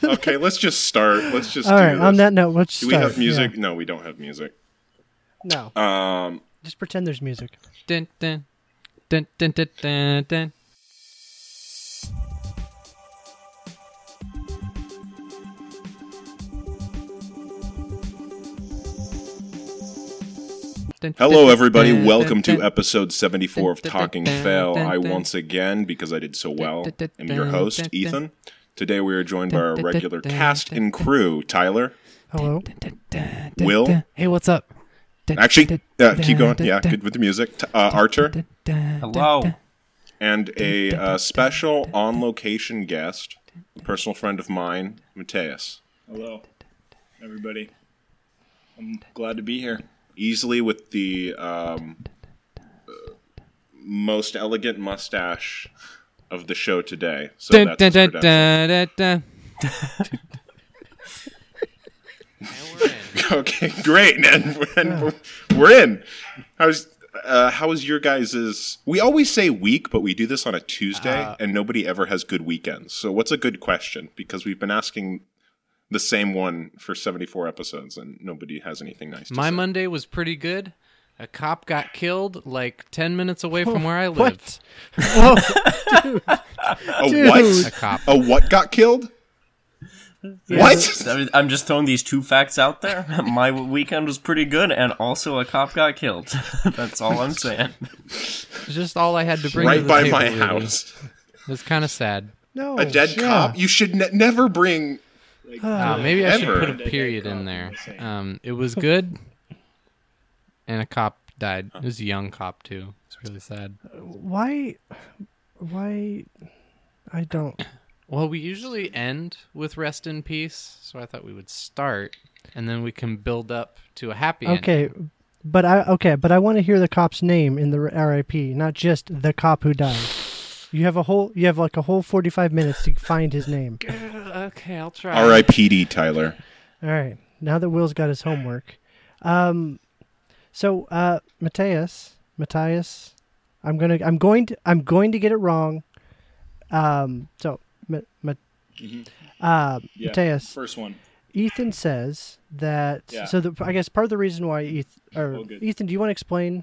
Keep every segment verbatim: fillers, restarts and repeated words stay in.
Okay, let's just start. Let's just All do right, this. on that note, let's Do start. we have music? Yeah. No, we don't have music. No. Um, Just pretend there's music. Dun, dun, dun, dun, dun, dun, dun. hello, everybody. Welcome to episode seventy-four of Talking Fail. I once again, because I did so well, am your host, Ethan. Today we are joined by our regular cast and crew, Tyler. Hello. Will. Hey, what's up? Actually, uh, keep going. Yeah, good with the music. T- uh, Archer. Hello. And a uh, special on-location guest, a personal friend of mine, Mateus. Hello, everybody. I'm glad to be here. Easily with the um, uh, most elegant mustache of the show today. So Dun, that's dun, his dun, credential. dun, dun, dun. And we're in. Okay, great. And we're, and we're, we're in. How's uh, how was your guys's? We always say week, but we do this on a Tuesday, Uh, and nobody ever has good weekends. So what's a good question? Because we've been asking the same one for seventy-four episodes, and nobody has anything nice to My say. Monday was pretty good. A cop got killed like ten minutes away from where I live. What? Whoa, dude. A Dude. what? A cop. A what got killed? Yeah, What? I'm just throwing these two facts out there. My weekend was pretty good, and also a cop got killed. That's all I'm saying. It's just all I had to bring to Right the by table, my really. house. It was kind of sad. No. A dead yeah. cop? You should ne- never bring... Uh, maybe I should Ever. put a period in there. Um, it was good, and a cop died. It was a young cop, too. It's really sad. Why? Why? I don't. Well, we usually end with rest in peace, so I thought we would start, and then we can build up to a happy ending. Okay, but I okay, but I want to hear the cop's name in the R I P, not just the cop who died. You have a whole. You have like a whole forty-five minutes to find his name. Okay, I'll try. R I P D, Tyler. All right. Now that Will's got his homework, um, so uh, Mateus, Matthias, I'm gonna, I'm going to, I'm going to get it wrong. Um, so, Ma- Ma- Mhm. uh, Yeah, Mateus, first one. Ethan says that. Yeah. So the, I guess part of the reason why Ethan, or Oh, good. Ethan, do you want to explain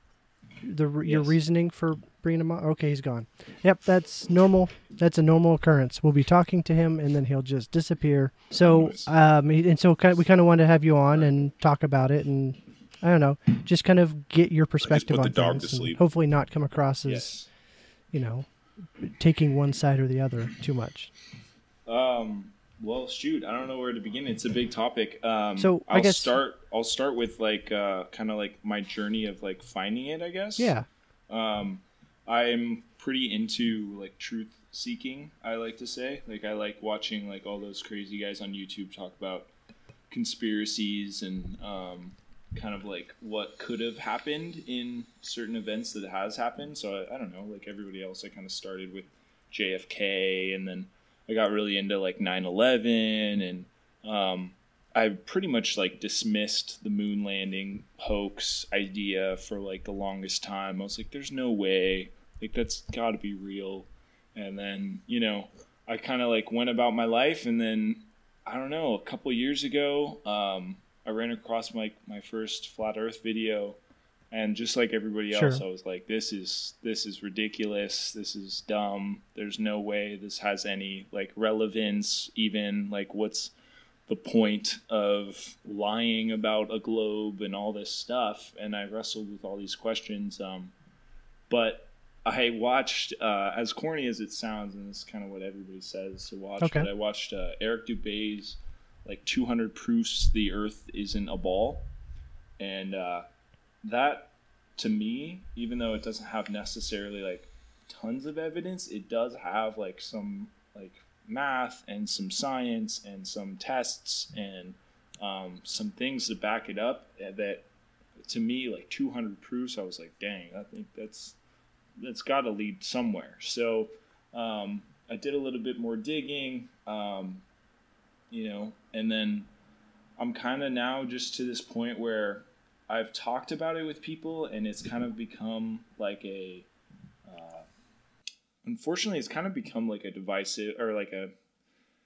the re- your Yes. reasoning for bringing him on? Okay, he's gone. Yep, that's normal. That's a normal occurrence. We'll be talking to him, and then he'll just disappear. So, Nice. um, he- and so kind of, we kind of want to have you on and talk about it, and I don't know, just kind of get your perspective put on the dog things, to and sleep. hopefully not come across as Yes. you know taking one side or the other too much. Um. Well, shoot. I don't know where to begin. It's a big topic. Um, So, I I'll guess- start. I'll start with like uh, kind of like my journey of like finding it. I guess. Yeah. Um, I'm pretty into like truth seeking. I like to say, like, I like watching like all those crazy guys on YouTube talk about conspiracies and um, kind of like what could have happened in certain events that has happened. So I, I don't know, like everybody else, I kind of started with J F K, and then I got really into like nine eleven, and um, I pretty much like dismissed the moon landing hoax idea for like the longest time. I was like, there's no way, like that's got to be real. And then, you know, I kind of like went about my life, and then I don't know, a couple years ago, um, I ran across my my first flat Earth video, and just like everybody else, Sure. I was like, this is this is ridiculous. This is dumb. There's no way this has any like relevance. Even like, what's the point of lying about a globe and all this stuff? And I wrestled with all these questions. Um, but I watched, uh, as corny as it sounds, and this is kind of what everybody says to watch, Okay. but I watched uh, Eric Dubé's like two hundred proofs the Earth isn't a ball. And uh, that, to me, even though it doesn't have necessarily like tons of evidence, it does have like some like math and some science and some tests and um, some things to back it up. That, to me, like two hundred proofs, I was like, dang, I think that's that's got to lead somewhere. So um, I did a little bit more digging, um, you know, and then I'm kind of now just to this point where I've talked about it with people, and it's kind of become like a, uh, unfortunately, it's kind of become like a divisive or like a,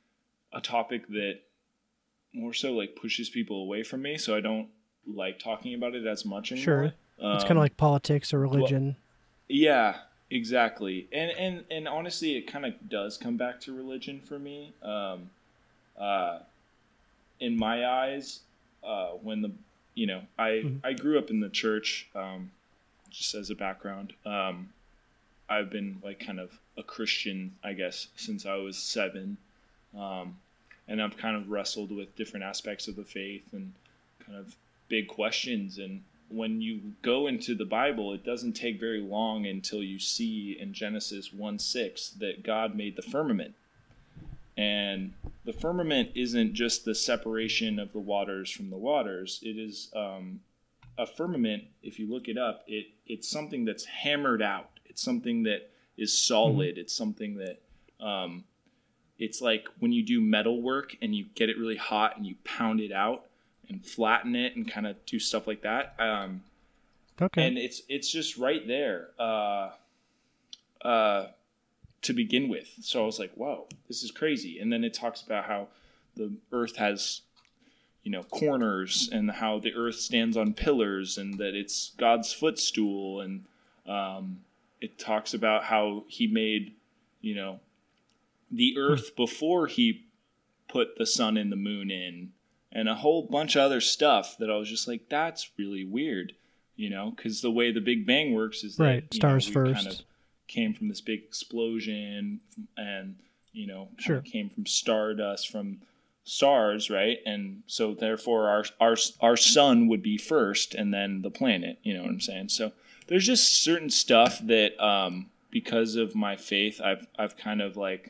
a topic that more so like pushes people away from me, so I don't like talking about it as much anymore. Sure. Um, It's kind of like politics or religion. Well, yeah, exactly. And and and honestly, it kind of does come back to religion for me. Um, uh, in my eyes, uh, when the you know I Mhm. I grew up in the church. Um, just as a background, um, I've been like kind of a Christian, I guess, since I was seven. Um, and I've kind of wrestled with different aspects of the faith and kind of big questions. And when you go into the Bible, it doesn't take very long until you see in Genesis one six that God made the firmament. And the firmament isn't just the separation of the waters from the waters. It is um, a firmament, if you look it up, it it's something that's hammered out. It's something that is solid. Mm-hmm. It's something that um, it's like when you do metal work and you get it really hot and you pound it out and flatten it and kind of do stuff like that. Um, okay. And it's it's just right there uh, uh, to begin with. So I was like, whoa, this is crazy. And then it talks about how the earth has, you know, corners and how the earth stands on pillars and that it's God's footstool. And um, it talks about how he made, you know, the earth before he put the sun and the moon in, and a whole bunch of other stuff that I was just like, that's really weird, you know, because the way the Big Bang works is that, right, you stars know, we first. kind of came from this big explosion and, you know, sure. came from stardust from stars, right? And so therefore our our our sun would be first and then the planet, you know what I'm saying? So there's just certain stuff that um because of my faith I've I've kind of like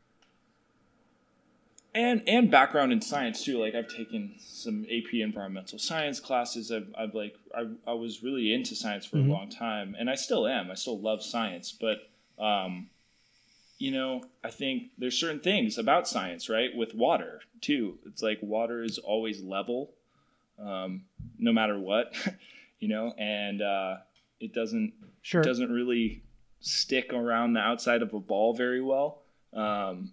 and and background in science too. Like I've taken some A P environmental science classes. I've I've like I I was really into science for mm-hmm. a long time, and I still am. I still love science, but um you know, I think there's certain things about science, right? With water too. It's like water is always level, um, no matter what, you know, and uh, it doesn't sure. it doesn't really stick around the outside of a ball very well. Um,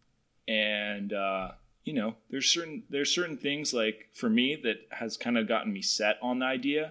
and uh, you know, there's certain there's certain things like for me that has kind of gotten me set on the idea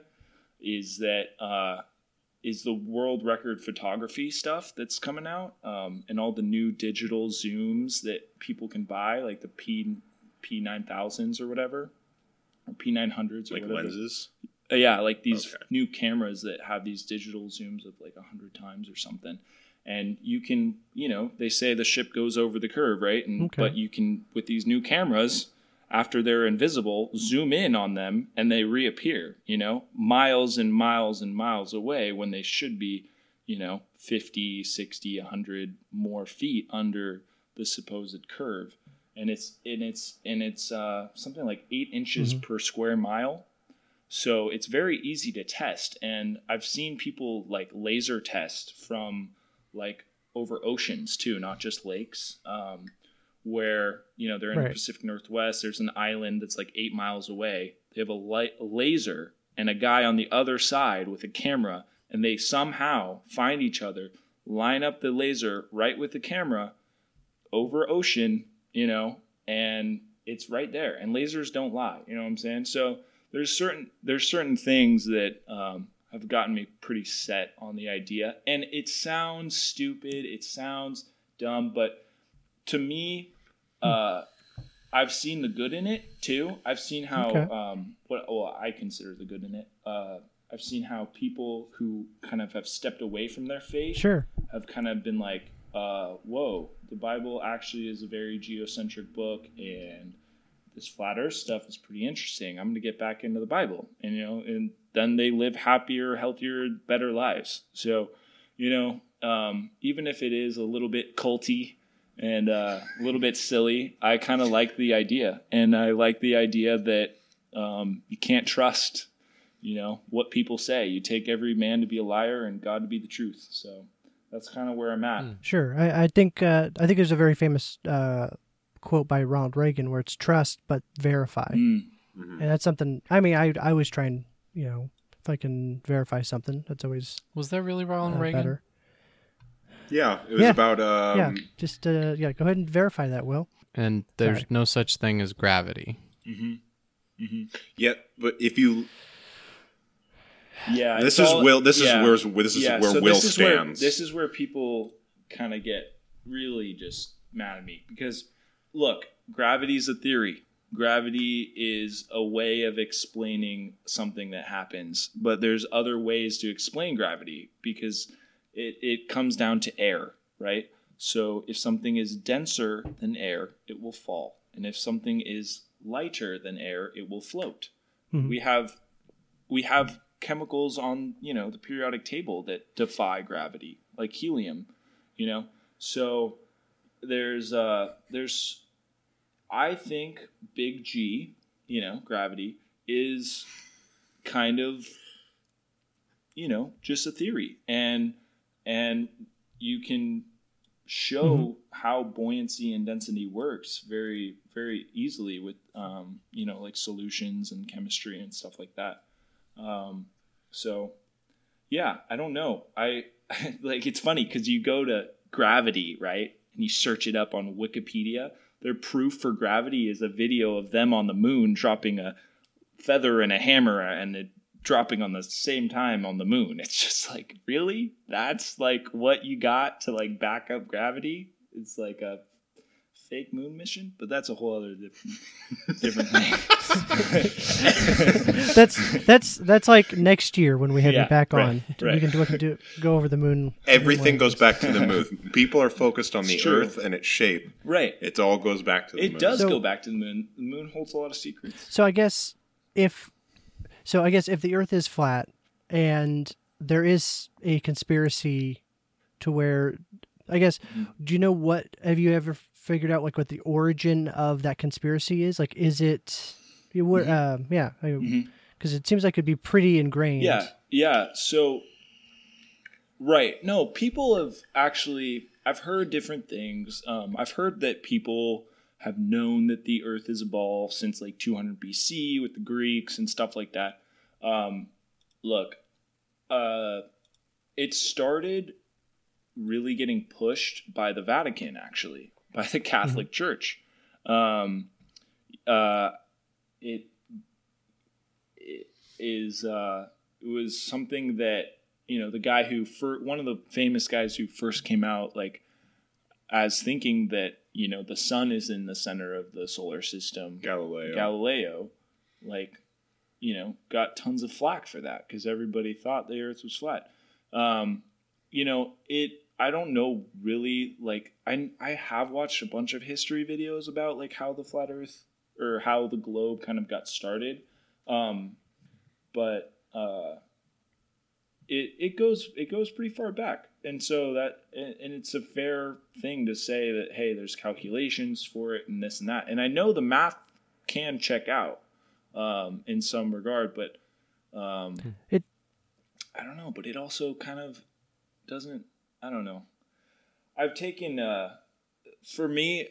is that. Uh, is the world record photography stuff that's coming out, um, and all the new digital zooms that people can buy, like the P P nine thousands or whatever, or P nine hundreds or like whatever. lenses. Uh, yeah, like these okay. new cameras that have these digital zooms of like a hundred times or something, and you can, you know, they say the ship goes over the curve, right? And okay. but you can with these new cameras. After they're invisible, zoom in on them and they reappear, you know, miles and miles and miles away when they should be, you know, fifty, sixty, one hundred more feet under the supposed curve. And it's and it's and it's uh, something like eight inches mm-hmm. per square mile. So it's very easy to test. And I've seen people like laser test from like over oceans too, not just lakes. Um, where, you know, they're in right. the Pacific Northwest. There's an island that's like eight miles away. They have a, light, a laser and a guy on the other side with a camera, and they somehow find each other, line up the laser right with the camera over ocean, you know, and it's right there. And lasers don't lie, you know what I'm saying? So there's certain there's certain things that um, have gotten me pretty set on the idea. And it sounds stupid. It sounds dumb, but to me, Uh, I've seen the good in it too. I've seen how okay. um, what well I consider the good in it. Uh, I've seen how people who kind of have stepped away from their faith sure. have kind of been like, uh, "Whoa, the Bible actually is a very geocentric book, and this flat Earth stuff is pretty interesting. I'm going to get back into the Bible." And you know, and then they live happier, healthier, better lives. So, you know, um, even if it is a little bit culty. And uh, a little bit silly, I kind of like the idea. And I like the idea that um, you can't trust, you know, what people say. You take every man to be a liar and God to be the truth. So that's kind of where I'm at. Sure. I, I think uh, I think there's a very famous uh, quote by Ronald Reagan where it's trust but verify. Mm-hmm. And that's something, I mean, I, I always try and, you know, if I can verify something, that's always Was that really Ronald uh, Reagan? better. Yeah, it was Yeah. about. Um, yeah, just uh, yeah. Go ahead and verify that, Will. And there's Sorry. no such thing as gravity. Yeah, but if you. Yeah, This it's is all- Will. This yeah. is where this is Yeah, where so Will this is where- stands. this is where people kind of get really just mad at me because, look, gravity's a theory. Gravity is a way of explaining something that happens, but there's other ways to explain gravity because it, it comes down to air, right? So if something is denser than air, it will fall. And if something is lighter than air, it will float. Mhm. We have we have chemicals on, you know, the periodic table that defy gravity, like helium, you know. So there's uh there's I think big G, you know, gravity is kind of, you know, just a theory. And and you can show Mhm. how buoyancy and density works very, very easily with, um, you know, like solutions and chemistry and stuff like that. Um, so, yeah, I don't know. I like it's funny because you go to gravity, right, and you search it up on Wikipedia. Their proof for gravity is a video of them on the moon dropping a feather and a hammer and it dropping on the same time on the moon. It's just like, really? That's like what you got to like back up gravity? It's like a fake moon mission, but that's a whole other different different thing. That's that's that's like next year when we have Yeah, you back right, on. right. We can do, we can do go over the moon. Everything moon goes landings. back to the moon. People are focused on the It's true. Earth and its shape. Right. It all goes back to the It moon. does So- go back to the moon. The moon holds a lot of secrets. So I guess if so I guess if the Earth is flat and there is a conspiracy to where I guess do you know what have you ever figured out like what the origin of that conspiracy is? Like is it you would uh, yeah, because it seems like it'd be pretty ingrained. Yeah, yeah. So, right. No, people have actually, I've heard different things. Um, I've heard that people have known that the Earth is a ball since like two hundred B C with the Greeks and stuff like that. Um, look, uh, it started really getting pushed by the Vatican, actually, by the Catholic Church. Um, uh, it, it is uh, it was something that, you know, the guy who fir- one of the famous guys who first came out like as thinking that, you know, the sun is in the center of the solar system, Galileo. Galileo, like, you know, got tons of flack for that because everybody thought the Earth was flat. Um, you know, it. I don't know really. Like, I I have watched a bunch of history videos about like how the flat Earth or how the globe kind of got started, um, but uh, it it goes it goes pretty far back, and so that and, and it's a fair thing to say that hey, there's calculations for it and this and that, and I know the math can check out um, in some regard, but um, It I don't know, but it also kind of doesn't. I don't know. I've taken uh, for me.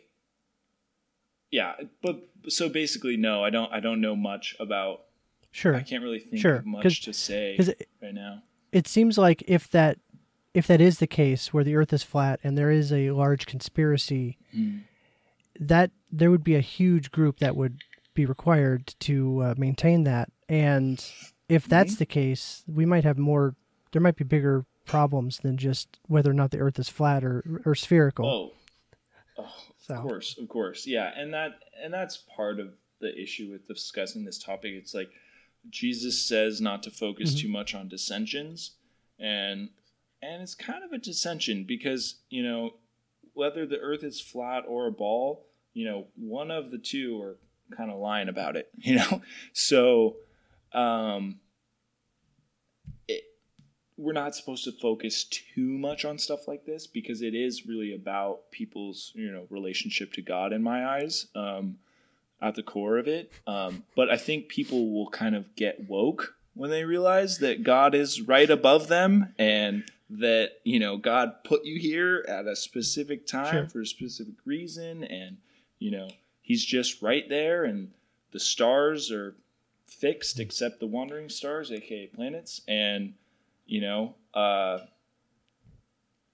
Yeah, but so basically, no, I don't. I don't know much about. sure. I can't really think Sure, of 'cause- much to say 'cause it- right now. It seems like if that if that is the case where the Earth is flat and there is a large conspiracy, Hmm. that there would be a huge group that would be required to uh, maintain that. And if that's Mm-hmm. the case, we might have more. There might be bigger problems than just whether or not the Earth is flat or or spherical. Oh, oh So- of course, of course, yeah, and that and that's part of the issue with discussing this topic. It's like Jesus says not to focus Mm-hmm. too much on dissensions, and and it's kind of a dissension because, you know, whether the Earth is flat or a ball, you know, one of the two are kind of lying about it, you know, so. Um, we're not supposed to focus too much on stuff like this because it is really about people's, you know, relationship to God in my eyes, um, at the core of it. Um, but I think people will kind of get woke when they realize that God is right above them and that, you know, God put you here at a specific time Sure. for a specific reason. And, you know, he's just right there and the stars are fixed except the wandering stars, aka planets. And, you know, uh,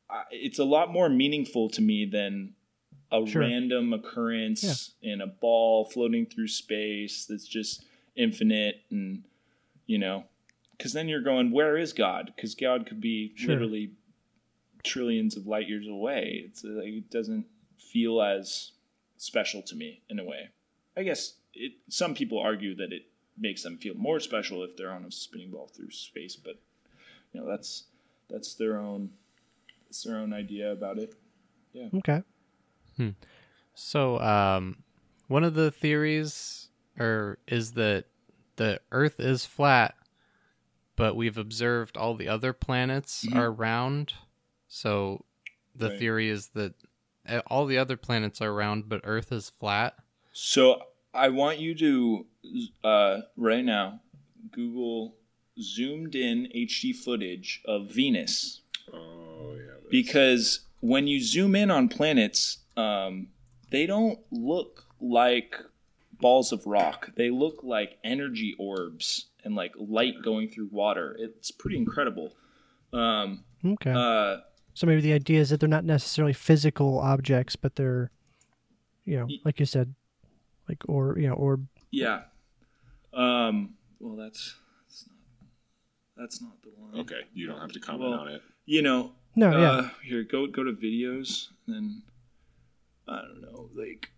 I, it's a lot more meaningful to me than a Sure. random occurrence in a ball floating through space that's just infinite, and you know, because then you're going, where is God? Because God could be Sure. literally trillions of light years away. It's like, it doesn't feel as special to me in a way. I guess it, some people argue that it makes them feel more special if they're on a spinning ball through space, but you know, that's that's their own that's their own idea about it. Yeah. Okay. So, um, one of the theories or is that the Earth is flat, but we've observed all the other planets Mhm. are round. So, the Right. theory is that uh, all the other planets are round, but Earth is flat. So I want you to uh, right now Google zoomed in H D footage of Venus, Oh yeah. that's- because when you zoom in on planets, um, they don't look like balls of rock. They look like energy orbs and like light going through water. It's pretty incredible. Um, Okay. uh, So maybe the idea is that they're not necessarily physical objects, but they're, you know, Y- like you said, like or you know, or yeah. Um, well, that's that's not, that's not the one. Okay, you don't have to comment Well, on it. You know, no, yeah, Uh, here, go go to videos, and I don't know, like,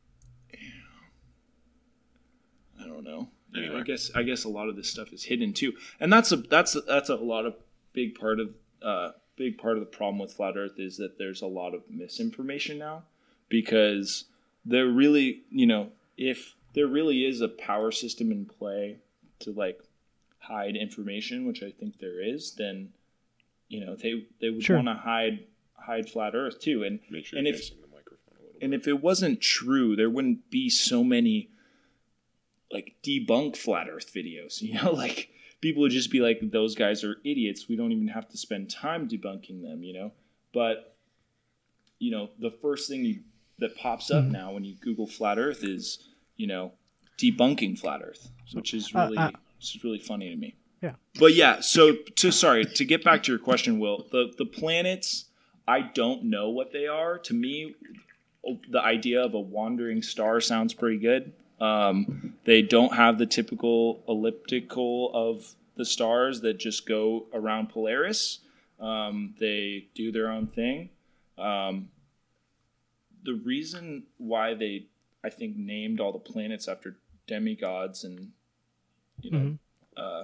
I don't know. Anyway. I guess I guess a lot of this stuff is hidden too, and that's a that's a, that's a lot of big part of uh big part of the problem with flat Earth is that there's a lot of misinformation now, because there really, you know, if there really is a power system in play to like hide information, which I think there is, then you know they they would Sure. want to hide hide flat Earth too, and Make sure and you're if facing the microphone a little and if it wasn't true, there wouldn't be so many like debunk flat Earth videos. You know, like people would just be like, "Those guys are idiots. We don't even have to spend time debunking them." You know, but you know, the first thing you, that pops up now when you Google flat Earth is you know debunking flat Earth, which is Uh, really uh, which is really funny to me. Yeah. But yeah, so to sorry to get back to your question, Will, the the planets, I don't know what they are. To me, the idea of a wandering star sounds pretty good. Um, they don't have the typical elliptical of the stars that just go around Polaris. Um, they do their own thing. Um, the reason why they, I think, named all the planets after demigods and, you know, Mhm. uh,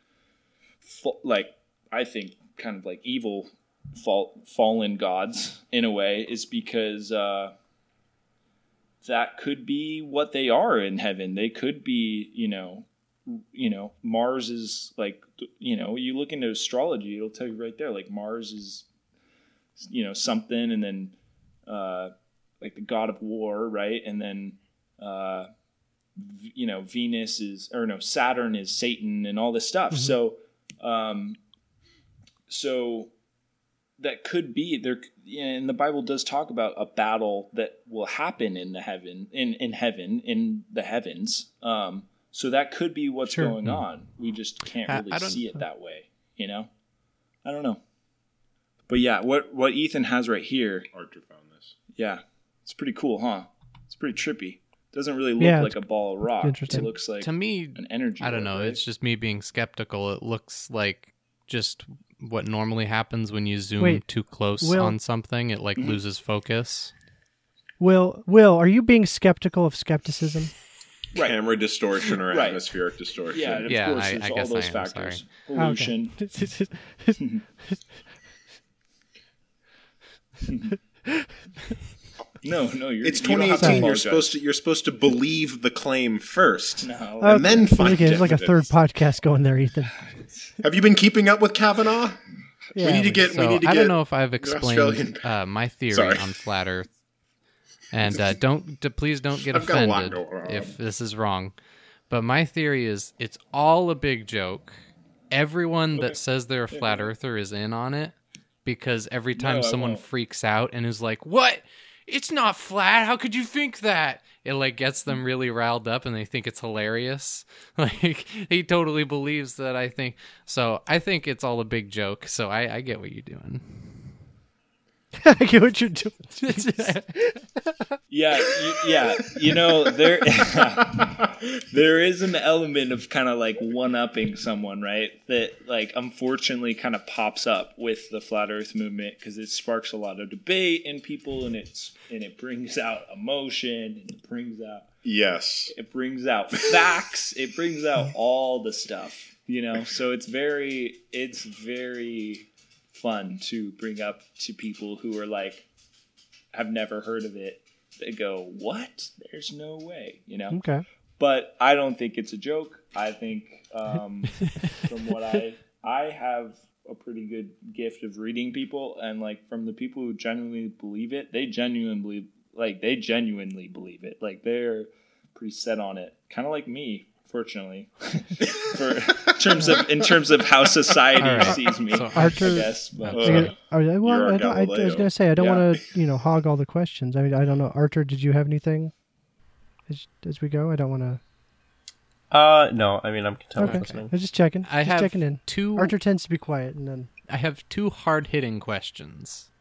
fa- like, I think kind of like evil fall, fallen gods in a way is because uh, that could be what they are in heaven. They could be, you know, you know, Mars is like, you know, you look into astrology, it'll tell you right there, like Mars is, you know, something, and then uh, like the god of war, right? And then, uh, v- you know, Venus is, or no, Saturn is Satan and all this stuff. Mhm. So, um, so that could be there. And the Bible does talk about a battle that will happen in the heaven, in, in heaven, in the heavens. Um, so that could be what's Sure. going on. We just can't I- really I don't- see it that way, you know? I don't know. But yeah, what, what Ethan has right here, Archer found this. yeah, it's pretty cool, huh? It's pretty trippy. Doesn't really look Yeah, like a ball of rock. interesting. It looks like To me, an energy. I don't orb, know. right? It's just me being skeptical. It looks like just what normally happens when you zoom Wait, too close Will- on something. It like Mhm. loses focus. Will, Will, are you being skeptical of skepticism? Right. Camera distortion or Right. atmospheric distortion. Yeah, and of Yeah, course I- there's I all guess those I am, factors. sorry. Pollution. No, no, you're It's you don't twenty have to eighteen. You're apologize. supposed to you're supposed to believe the claim first. No. And then find okay, there's like a third evidence. podcast going there, Ethan. Have you been keeping up with Kavanaugh? Yeah, we need to we- get. So we need to I get. don't know if I've Australian- explained uh, my theory Sorry. on flat Earth, and uh, don't d- please don't get I've got a lot offended going on. if this is wrong. But my theory is it's all a big joke. Everyone Okay. that says they're a flat yeah. earther is in on it because every time No, I someone won't. freaks out and is like, "What? It's not flat. How could you think that?" It like gets them really riled up and they think it's hilarious. Like he totally believes that I think. So I think it's all a big joke. So I, I get what you're doing. I get what you're doing. Yeah, you, yeah. You know, there there is an element of kind of like one-upping someone, right? That like unfortunately kind of pops up with the flat Earth movement because it sparks a lot of debate in people, and it's and it brings out emotion, and it brings out yes, it brings out facts, it brings out all the stuff, you know. So it's very it's very fun to bring up to people who are like have never heard of it. They go, what? There's no way, you know? Okay. But I don't think it's a joke. I think um, from what I, I have a pretty good gift of reading people, and like from the people who genuinely believe it, they genuinely, like they genuinely believe it. Like they're pretty set on it. Kind of like me, fortunately, for in terms of in terms of how society right. sees me. So, Arthur, I guess. But, uh, I, well, I, don't, I, I was gonna say I don't yeah. want to, you know, hog all the questions. I mean, I don't know, Arthur. Did you have anything as, as we go? I don't want to. Uh, no. I mean, I'm content okay. with listening. I'm just checking. I just have checking in. two. Arthur tends to be quiet, and then I have two hard-hitting questions.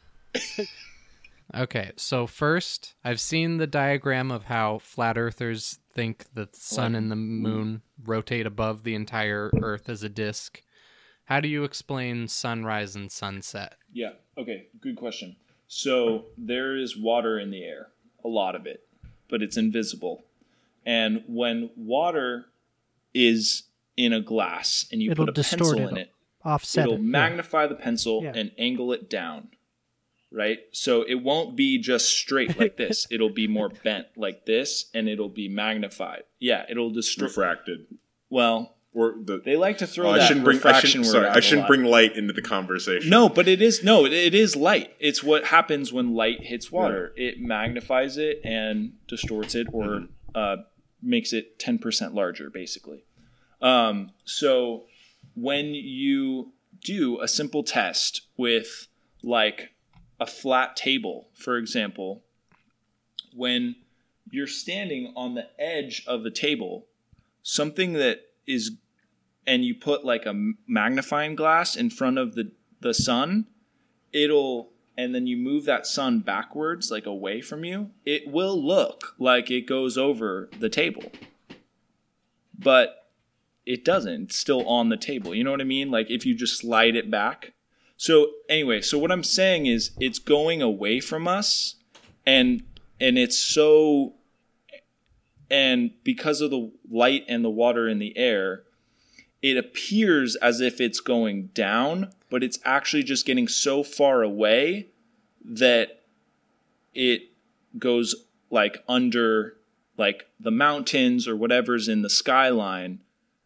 Okay, so first, I've seen the diagram of how flat earthers think the sun and the moon rotate above the entire Earth as a disk. How do you explain sunrise and sunset? Yeah, okay, good question. So there is water in the air, a lot of it, but it's invisible. And when water is in a glass and you it'll put a pencil it, in it, offset it'll it, magnify yeah. the pencil yeah. and angle it down. Right? So it won't be just straight like this. It'll be more bent like this, and it'll be magnified. Yeah, it'll distort. Refracted. Well, or the, they like to throw oh, that I shouldn't bring, I refraction shouldn't, word sorry, out I shouldn't a bring lot. light into the conversation. No, but it is, no, it, it is light. It's what happens when light hits water. Yeah. It magnifies it and distorts it, or mm-hmm. uh, makes it ten percent larger, basically. Um, so when you do a simple test with, like, a flat table, for example, when you're standing on the edge of the table, something that is, and you put like a magnifying glass in front of the, the sun, it'll, and then you move that sun backwards, like away from you, it will look like it goes over the table. But it doesn't. It's still on the table. You know what I mean? Like if you just slide it back. So anyway, so what I'm saying is it's going away from us, and and it's so, and because of the light and the water in the air, it appears as if it's going down, but it's actually just getting so far away that it goes like under like the mountains or whatever's in the skyline,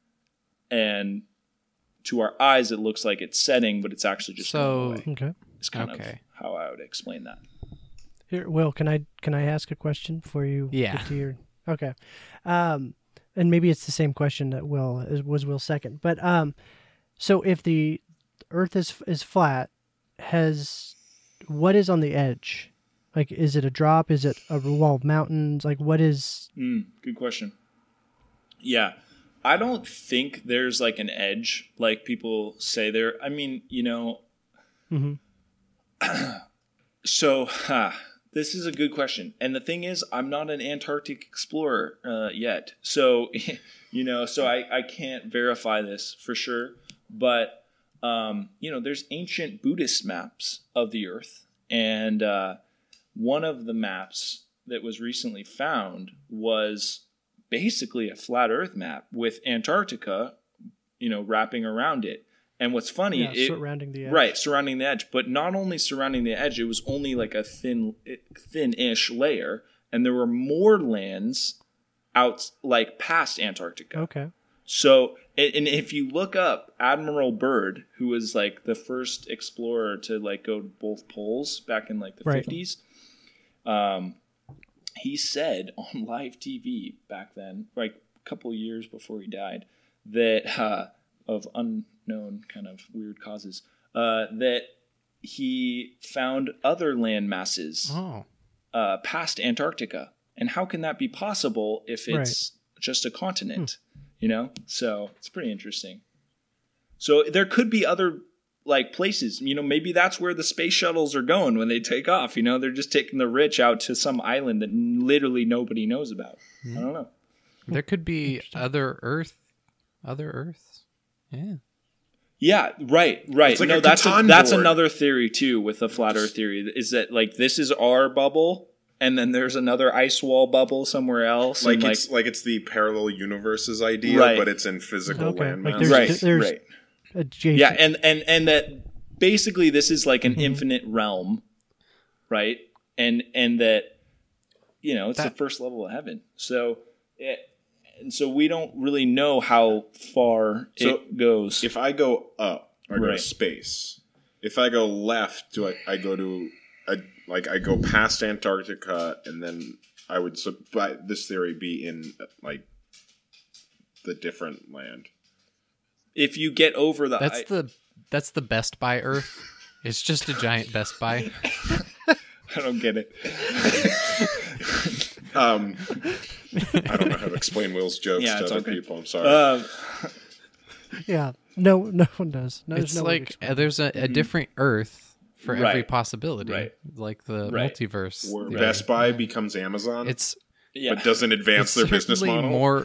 and to our eyes, it looks like it's setting, but it's actually just so, going away. Okay. It's kind okay. of how I would explain that. Here, Will, can I can I ask a question before you yeah. get to your okay. Um and maybe it's the same question that Will is was Will's second. But um so if the Earth is is flat, has what is on the edge? Like is it a drop? Is it a wall of mountains? Like what is mm, good question. Yeah. I don't think there's like an edge like people say there. I mean, you know, mm-hmm. so huh, this is a good question. And the thing is, I'm not an Antarctic explorer uh, yet. So, you know, so I, I can't verify this for sure. But, um, you know, there's ancient Buddhist maps of the Earth. And uh, one of the maps that was recently found was basically a flat Earth map with Antarctica, you know, wrapping around it. And what's funny, yeah, it, surrounding the edge. Right, surrounding the edge. But not only surrounding the edge, it was only like a thin, thin-ish layer, and there were more lands out, like past Antarctica. Okay. So, and if you look up Admiral Byrd, who was like the first explorer to like go to both poles back in like the right. fifties, um. He said on live T V back then, like a couple of years before he died, that uh, of unknown kind of weird causes, uh, that he found other land masses oh. uh, past Antarctica. And how can that be possible if it's right. just a continent? Hmm. You know, so it's pretty interesting. So there could be other like places. You know, maybe that's where the space shuttles are going when they take off. You know, they're just taking the rich out to some island that literally nobody knows about. Mm-hmm. I don't know. There could be other Earth, other Earths. Yeah. Yeah, right, right. It's like no, a that's a, Catan that's board. another theory too with the flat Earth theory is that like this is our bubble, and then there's another ice wall bubble somewhere else. Like and, it's like, like it's the parallel universes idea, Right. but it's in physical Okay. landmass. Like there's, Right, there's right. adjacent. yeah, and and and that basically this is like an Mm-hmm. infinite realm, right? And and that you know it's That- the first level of heaven. So. It, And so we don't really know how far So it goes. If I go up, I go to Right. space. If I go left, do I, I go to a, like I go past Antarctica, and then I would so by this theory be in like the different land. If you get over the, That's I- the that's the Best Buy Earth. It's just a giant Best Buy. I don't get it. Um, I don't know how to explain Will's jokes Yeah, to it's other okay. people. I'm sorry. Um, Yeah. No, no one does. No, It's there's no way to like explain uh, there's a, a different Earth for every Right. possibility, Right. like the Right. multiverse. Where theory. Best Buy becomes Amazon, It's yeah. but doesn't advance it's their business certainly model. more.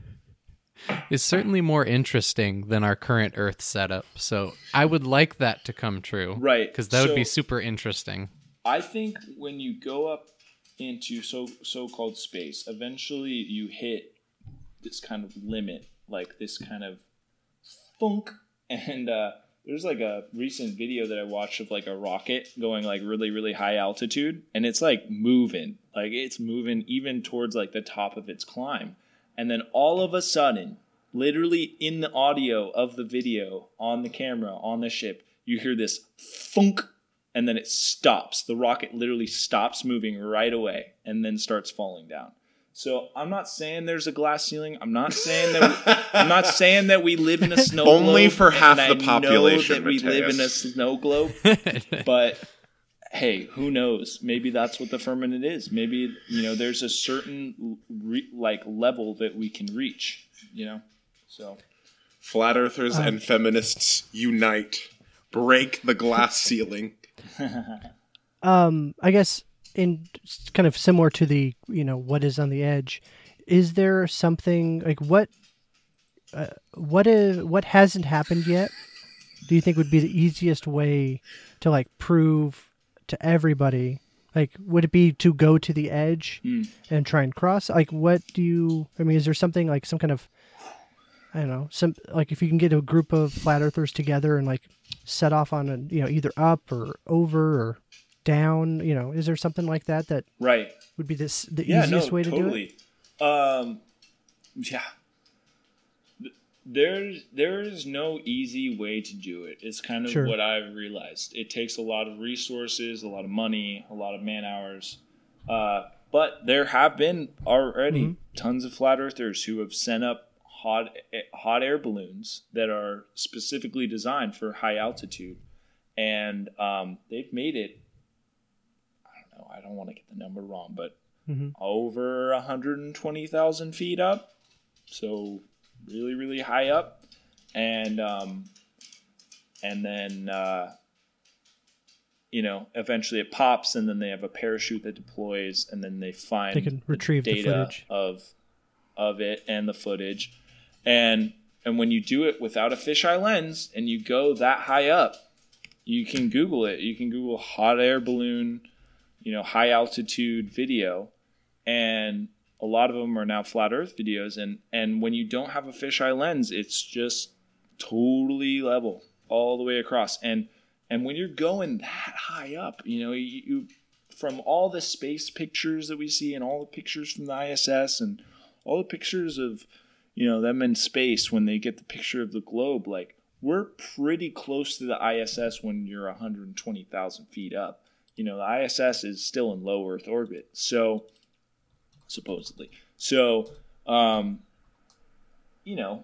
It's certainly more interesting than our current Earth setup. So I would like that to come true, Right. Because that would be So- super interesting. I think when you go up into so so-called space, eventually you hit this kind of limit, like this kind of funk. And uh, there's like a recent video that I watched of like a rocket going like really, really high altitude, and it's like moving, like it's moving even towards like the top of its climb. And then all of a sudden, literally in the audio of the video, on the camera, on the ship, you hear this funk. And then it stops. The rocket literally stops moving right away and then starts falling down. So I'm not saying there's a glass ceiling. I'm not saying that. We, I'm not saying that we live in a snow globe. Only for half and the I population, know that we live in a Matthias. snow globe. But hey, who knows? Maybe that's what the firmament is. Maybe you know there's a certain re- like level that we can reach. You know, so Flat Earthers and feminists unite, break the glass ceiling. Um, I guess in kind of similar to the, you know, what is on the edge, is there something like what, uh, what is, what hasn't happened yet? Do you think would be the easiest way to like prove to everybody? Like, would it be to go to the edge Mm. and try and cross? Like, what do you, I mean, is there something like some kind of, I don't know, some, like if you can get a group of flat earthers together and like set off on a, you know, either up or over or down, you know, is there something like that that right. would be this the Yeah, easiest no, way to totally. do it? Um, yeah. Th- There's there is no easy way to do it. It's kind of Sure. what I've realized. It takes a lot of resources, a lot of money, a lot of man hours. Uh, but there have been already Mm-hmm. tons of flat earthers who have sent up hot hot air balloons that are specifically designed for high altitude, and um, they've made it. I don't know. I don't want to get the number wrong, but Mhm. over one hundred twenty thousand feet up. So really, really high up. And um, and then, uh, you know, eventually it pops, and then they have a parachute that deploys, and then they find They can retrieve the data footage. of of it and the footage. And and when you do it without a fisheye lens and you go that high up, you can Google it. You can Google hot air balloon, you know, high altitude video, and a lot of them are now flat Earth videos. And and when you don't have a fisheye lens, it's just totally level all the way across. And and when you're going that high up, you know, you, you from all the space pictures that we see and all the pictures from the I S S and all the pictures of, you know, them in space when they get the picture of the globe, like we're pretty close to the I S S when you're one hundred twenty thousand feet up. You know, the I S S is still in low Earth orbit, so supposedly. So, um, you know,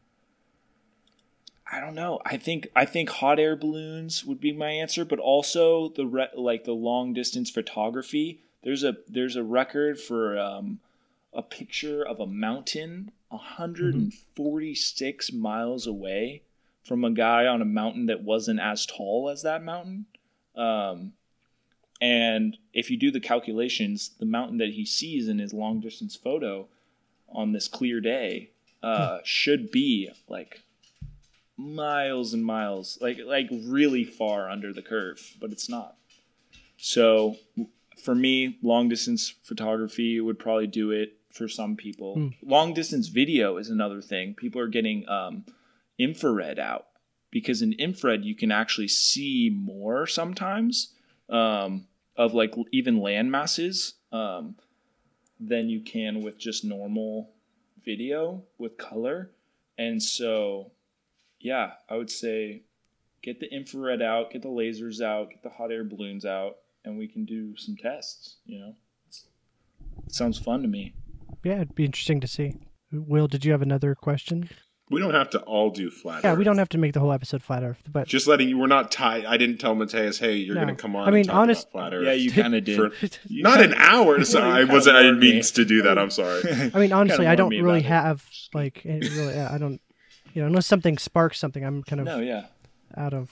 I don't know. I think I think hot air balloons would be my answer, but also the re- like the long distance photography. There's a there's a record for um, a picture of a mountain one hundred forty-six miles away from a guy on a mountain that wasn't as tall as that mountain. Um, and if you do the calculations, the mountain that he sees in his long distance photo on this clear day uh, should be like miles and miles, like like really far under the curve, but it's not. So for me, long distance photography would probably do it for some people. Mm. Long distance video is another thing. People are getting um, infrared out, because in infrared you can actually see more sometimes um, of like even land masses um, than you can with just normal video with color. And so, yeah, I would say get the infrared out, get the lasers out, get the hot air balloons out, and we can do some tests, you know. It's, it sounds fun to me. Yeah, it'd be interesting to see. Will, did you have another question? We don't have to all do flat Yeah, Earth. we don't have to make the whole episode flat Earth, but just letting you. We're not tied. I didn't tell Mateus, hey, you're No. going to come on. I mean, and talk honest- about flat Earth. Yeah, you kind of did. For- You not kinda- an hour. So Well, you I kinda wasn't. I didn't warned mean me. to do that. I'm sorry. I mean, honestly, Kinda I don't warned me really about it. have like any really. Yeah, I don't. You know, unless something sparks something, I'm kind of No, yeah. out of.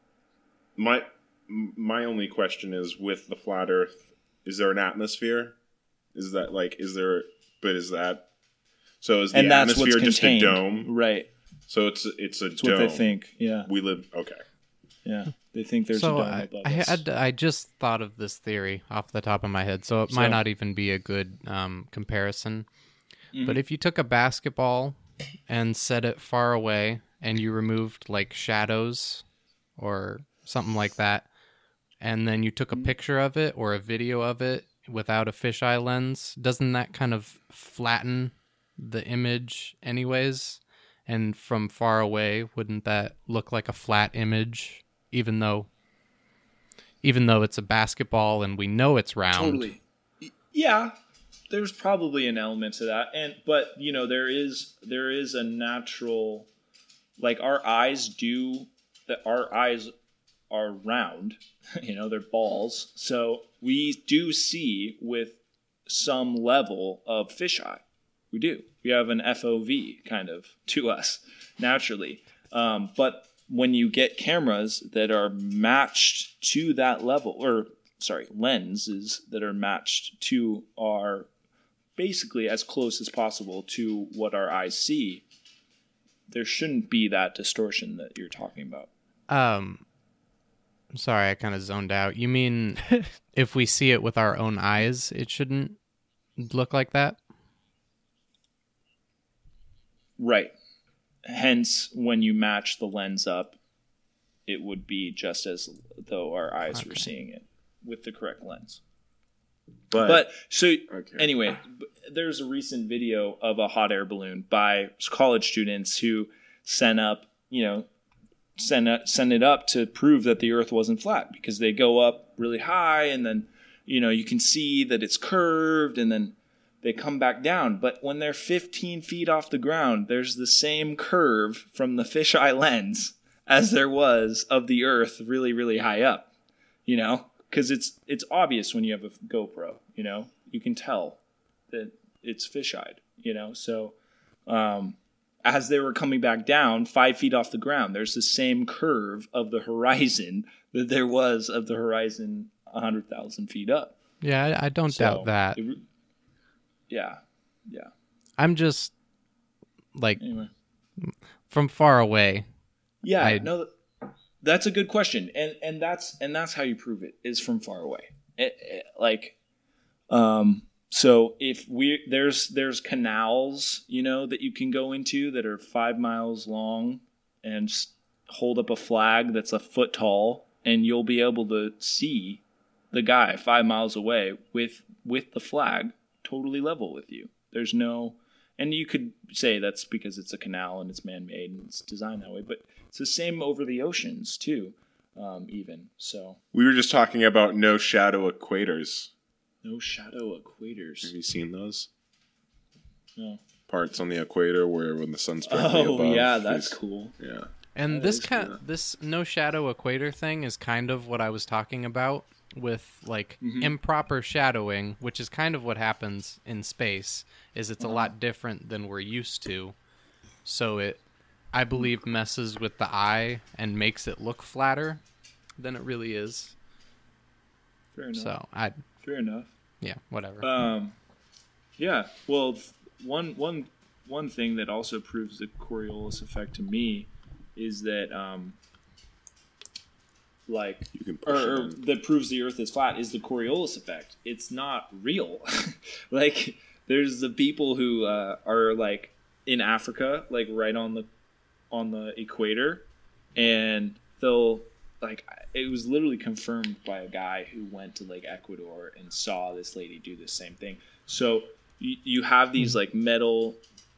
My my only question is, with the flat Earth, is there an atmosphere? Is that like? Is there? But is that? So is the And that's what's atmosphere just a contained. dome? Right. So it's it's a That's dome. what they think. Yeah. We live. Okay. Yeah. They think there's so a dome I, above I, us. had, I just thought of this theory off the top of my head, so it might So- not even be a good um, comparison. Mhm. But if you took a basketball and set it far away, and you removed like shadows or something like that, and then you took a Mm-hmm. picture of it or a video of it without a fisheye lens, doesn't that kind of flatten the image anyways? And from far away, wouldn't that look like a flat image, even though even though it's a basketball and we know it's round? Totally. Y- Yeah, there's probably an element to that, and but you know there is there is a natural, like our eyes do that. Our eyes are round, you know, they're balls, so we do see with some level of fisheye. We do. We have an F O V kind of to us naturally, um, but when you get cameras that are matched to that level, or sorry, lenses that are matched to our basically as close as possible to what our eyes see, there shouldn't be that distortion that you're talking about. Um, I'm sorry, I kind of zoned out. You mean if we see it with our own eyes, it shouldn't look like that? Right. Hence, when you match the lens up, it would be just as though our eyes Okay. were seeing it with the correct lens. But, But so okay. anyway, b- there's a recent video of a hot air balloon by college students who sent up, you know, send it, send it up to prove that the Earth wasn't flat, because they go up really high and then, you know, you can see that it's curved and then they come back down. But when they're fifteen feet off the ground, there's the same curve from the fisheye lens as there was of the Earth really, really high up, you know, because it's it's obvious when you have a GoPro, you know, you can tell that it's fisheyed, you know. So um, as they were coming back down five feet off the ground, there's the same curve of the horizon that there was of the horizon one hundred thousand feet up. Yeah, I, I don't So, doubt that. it- yeah, yeah. I'm just like Anyway. from far away. Yeah, I- no, that's a good question, and and that's and that's how you prove it is from far away. It, it, like, um, so if we there's there's canals, you know, that you can go into that are five miles long and s- hold up a flag that's a foot tall, and you'll be able to see the guy five miles away with with the flag totally level with you. There's no. And you could say that's because it's a canal and it's man-made and it's designed that way, but it's the same over the oceans too, um, even. So We were just talking about no shadow equators. no shadow Have equators. you seen those No. parts on the equator where when the sun's directly Oh above? yeah, that's is- cool. Yeah. And That this is kind cool. this no shadow equator thing is kind of what I was talking about with like Mhm. improper shadowing, which is kind of what happens in space. Is it's a lot different than we're used to. So it I believe, messes with the eye and makes it look flatter than it really is. Fair enough. So I, Fair enough. yeah, whatever. Um, yeah. Well, one one one thing that also proves the Coriolis effect to me is that, um, like, You can push or, it or in. that proves the Earth is flat is the Coriolis effect. It's not real. Like, there's the people who uh, are like in Africa, like right on the on the equator, and they'll like it was literally confirmed by a guy who went to like Ecuador and saw this lady do the same thing. So you, you have these like metal,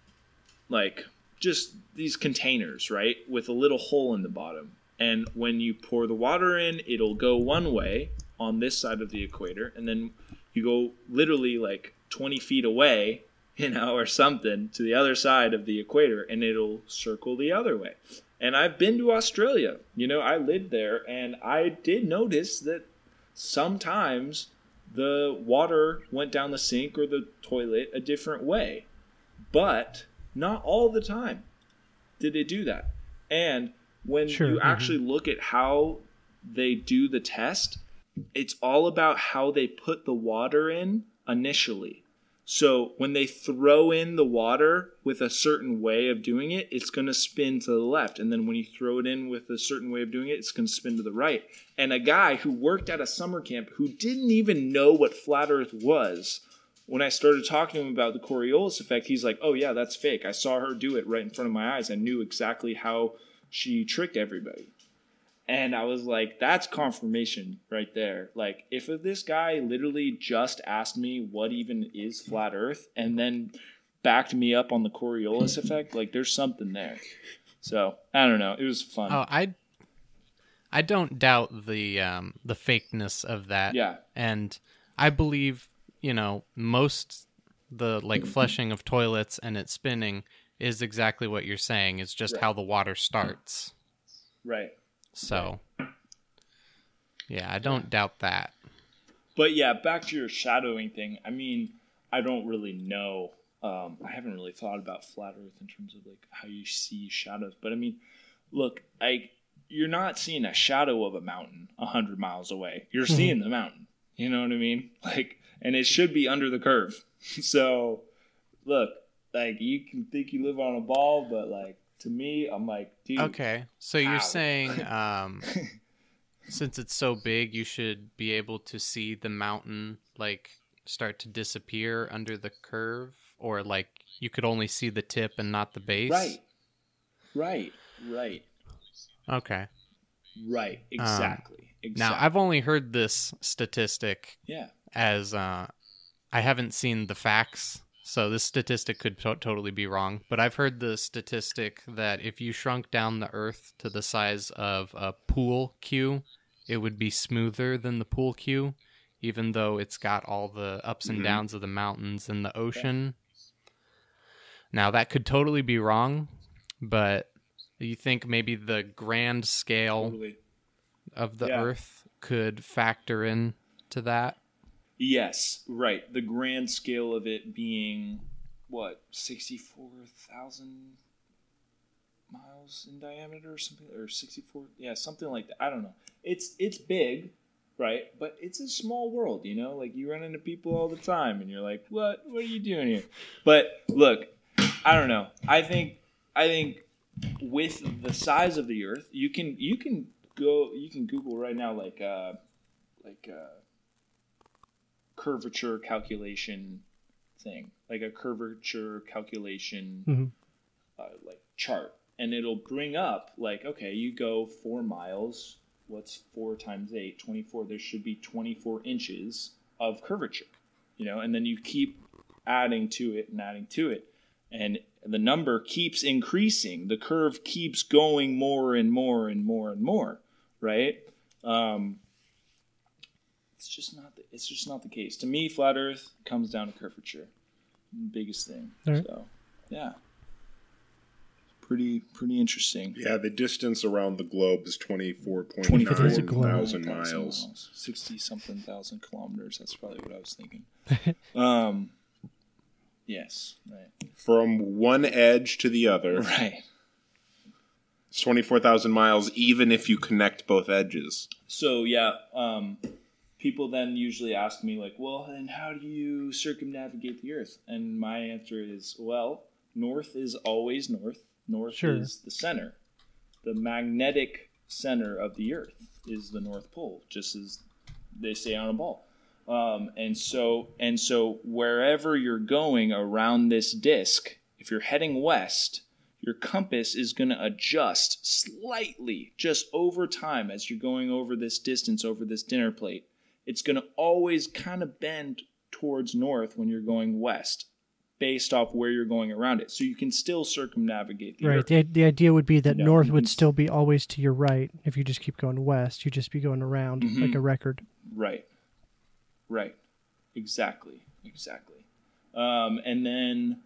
like just these containers, right, with a little hole in the bottom. And when you pour the water in, it'll go one way on this side of the equator, and then you go literally like twenty feet away, you know, or something to the other side of the equator, and it'll circle the other way. And I've been to Australia, you know, I lived there, and I did notice that sometimes the water went down the sink or the toilet a different way, but not all the time did it do that. And when Sure, you mhm. actually look at how they do the test, it's all about how they put the water in initially. So when they throw in the water with a certain way of doing it, it's going to spin to the left. And then when you throw it in with a certain way of doing it, it's going to spin to the right. And a guy who worked at a summer camp who didn't even know what flat earth was, when I started talking to him about the Coriolis effect, he's like, oh yeah, that's fake. I saw her do it right in front of my eyes. I knew exactly how she tricked everybody. And I was like, that's confirmation right there. Like, if this guy literally just asked me what even is flat earth and then backed me up on the Coriolis effect, like, there's something there. So, I don't know. It was fun. Oh, I, I don't doubt the um, the fakeness of that. Yeah. And I believe, you know, most the like flushing of toilets and it spinning is exactly what you're saying. It's just Right. how the water starts. Right. So, yeah, I don't doubt that. But yeah, back to your shadowing thing. I mean, I don't really know. Um, I haven't really thought about flat Earth in terms of like how you see shadows. But I mean, look, I you're not seeing a shadow of a mountain a hundred miles away. You're Mhm. seeing the mountain. You know what I mean? Like, and it should be under the curve. So, look, like you can think you live on a ball, but like to me, I'm like, dude. Okay, so you're Ow. saying um, since it's so big, you should be able to see the mountain like start to disappear under the curve, or like you could only see the tip and not the base. Right. Right. Right. Okay. Right. Exactly. exactly. Now I've only heard this statistic yeah. as uh, I haven't seen the facts. So this statistic could to- totally be wrong, but I've heard the statistic that if you shrunk down the Earth to the size of a pool cue, it would be smoother than the pool cue, even though it's got all the ups and Mhm. downs of the mountains and the ocean. Now that could totally be wrong, but you think maybe the grand scale Totally. of the Yeah. Earth could factor in to that? Yes, right. The grand scale of it being, what, sixty-four thousand miles in diameter or something? Or sixty-four, yeah, something like that. I don't know. It's it's big, right? But it's a small world, you know? Like, you run into people all the time, and you're like, what? What are you doing here? But, look, I don't know. I think, I think with the size of the Earth, you can, you can go, you can Google right now, like, uh, like, uh, curvature calculation thing, like a curvature calculation Mhm. uh, like chart, and it'll bring up like, okay, you go four miles, what's four times eight? twenty-four. There should be twenty-four inches of curvature, you know, and then you keep adding to it and adding to it, and the number keeps increasing. The curve keeps going more and more and more and more, right? Um, It's just not the, it's just not the case. To me, flat Earth comes down to curvature. Biggest thing. All right. So, yeah. Pretty pretty interesting. Yeah, the distance around the globe is twenty-four point twenty-four It is a nine globe. thousand miles. sixty something thousand kilometers. That's probably what I was thinking. um yes, right. From one edge to the other. Right. It's twenty-four thousand miles, even if you connect both edges. So yeah, um, people then usually ask me like, well, then how do you circumnavigate the Earth? And my answer is, well, north is always north. North Sure. is the center. The magnetic center of the Earth is the North Pole, just as they say on a ball. Um, and so and so wherever you're going around this disk, if you're heading west, your compass is going to adjust slightly just over time as you're going over this distance over this dinner plate. It's going to always kind of bend towards north when you're going west, based off where you're going around it. So you can still circumnavigate the Right. Earth. The, the idea would be that No, north you would can- still be always to your right. If you just keep going west, you'd just be going around Mhm. like a record. Right. Right. Exactly. Exactly. Um, and then,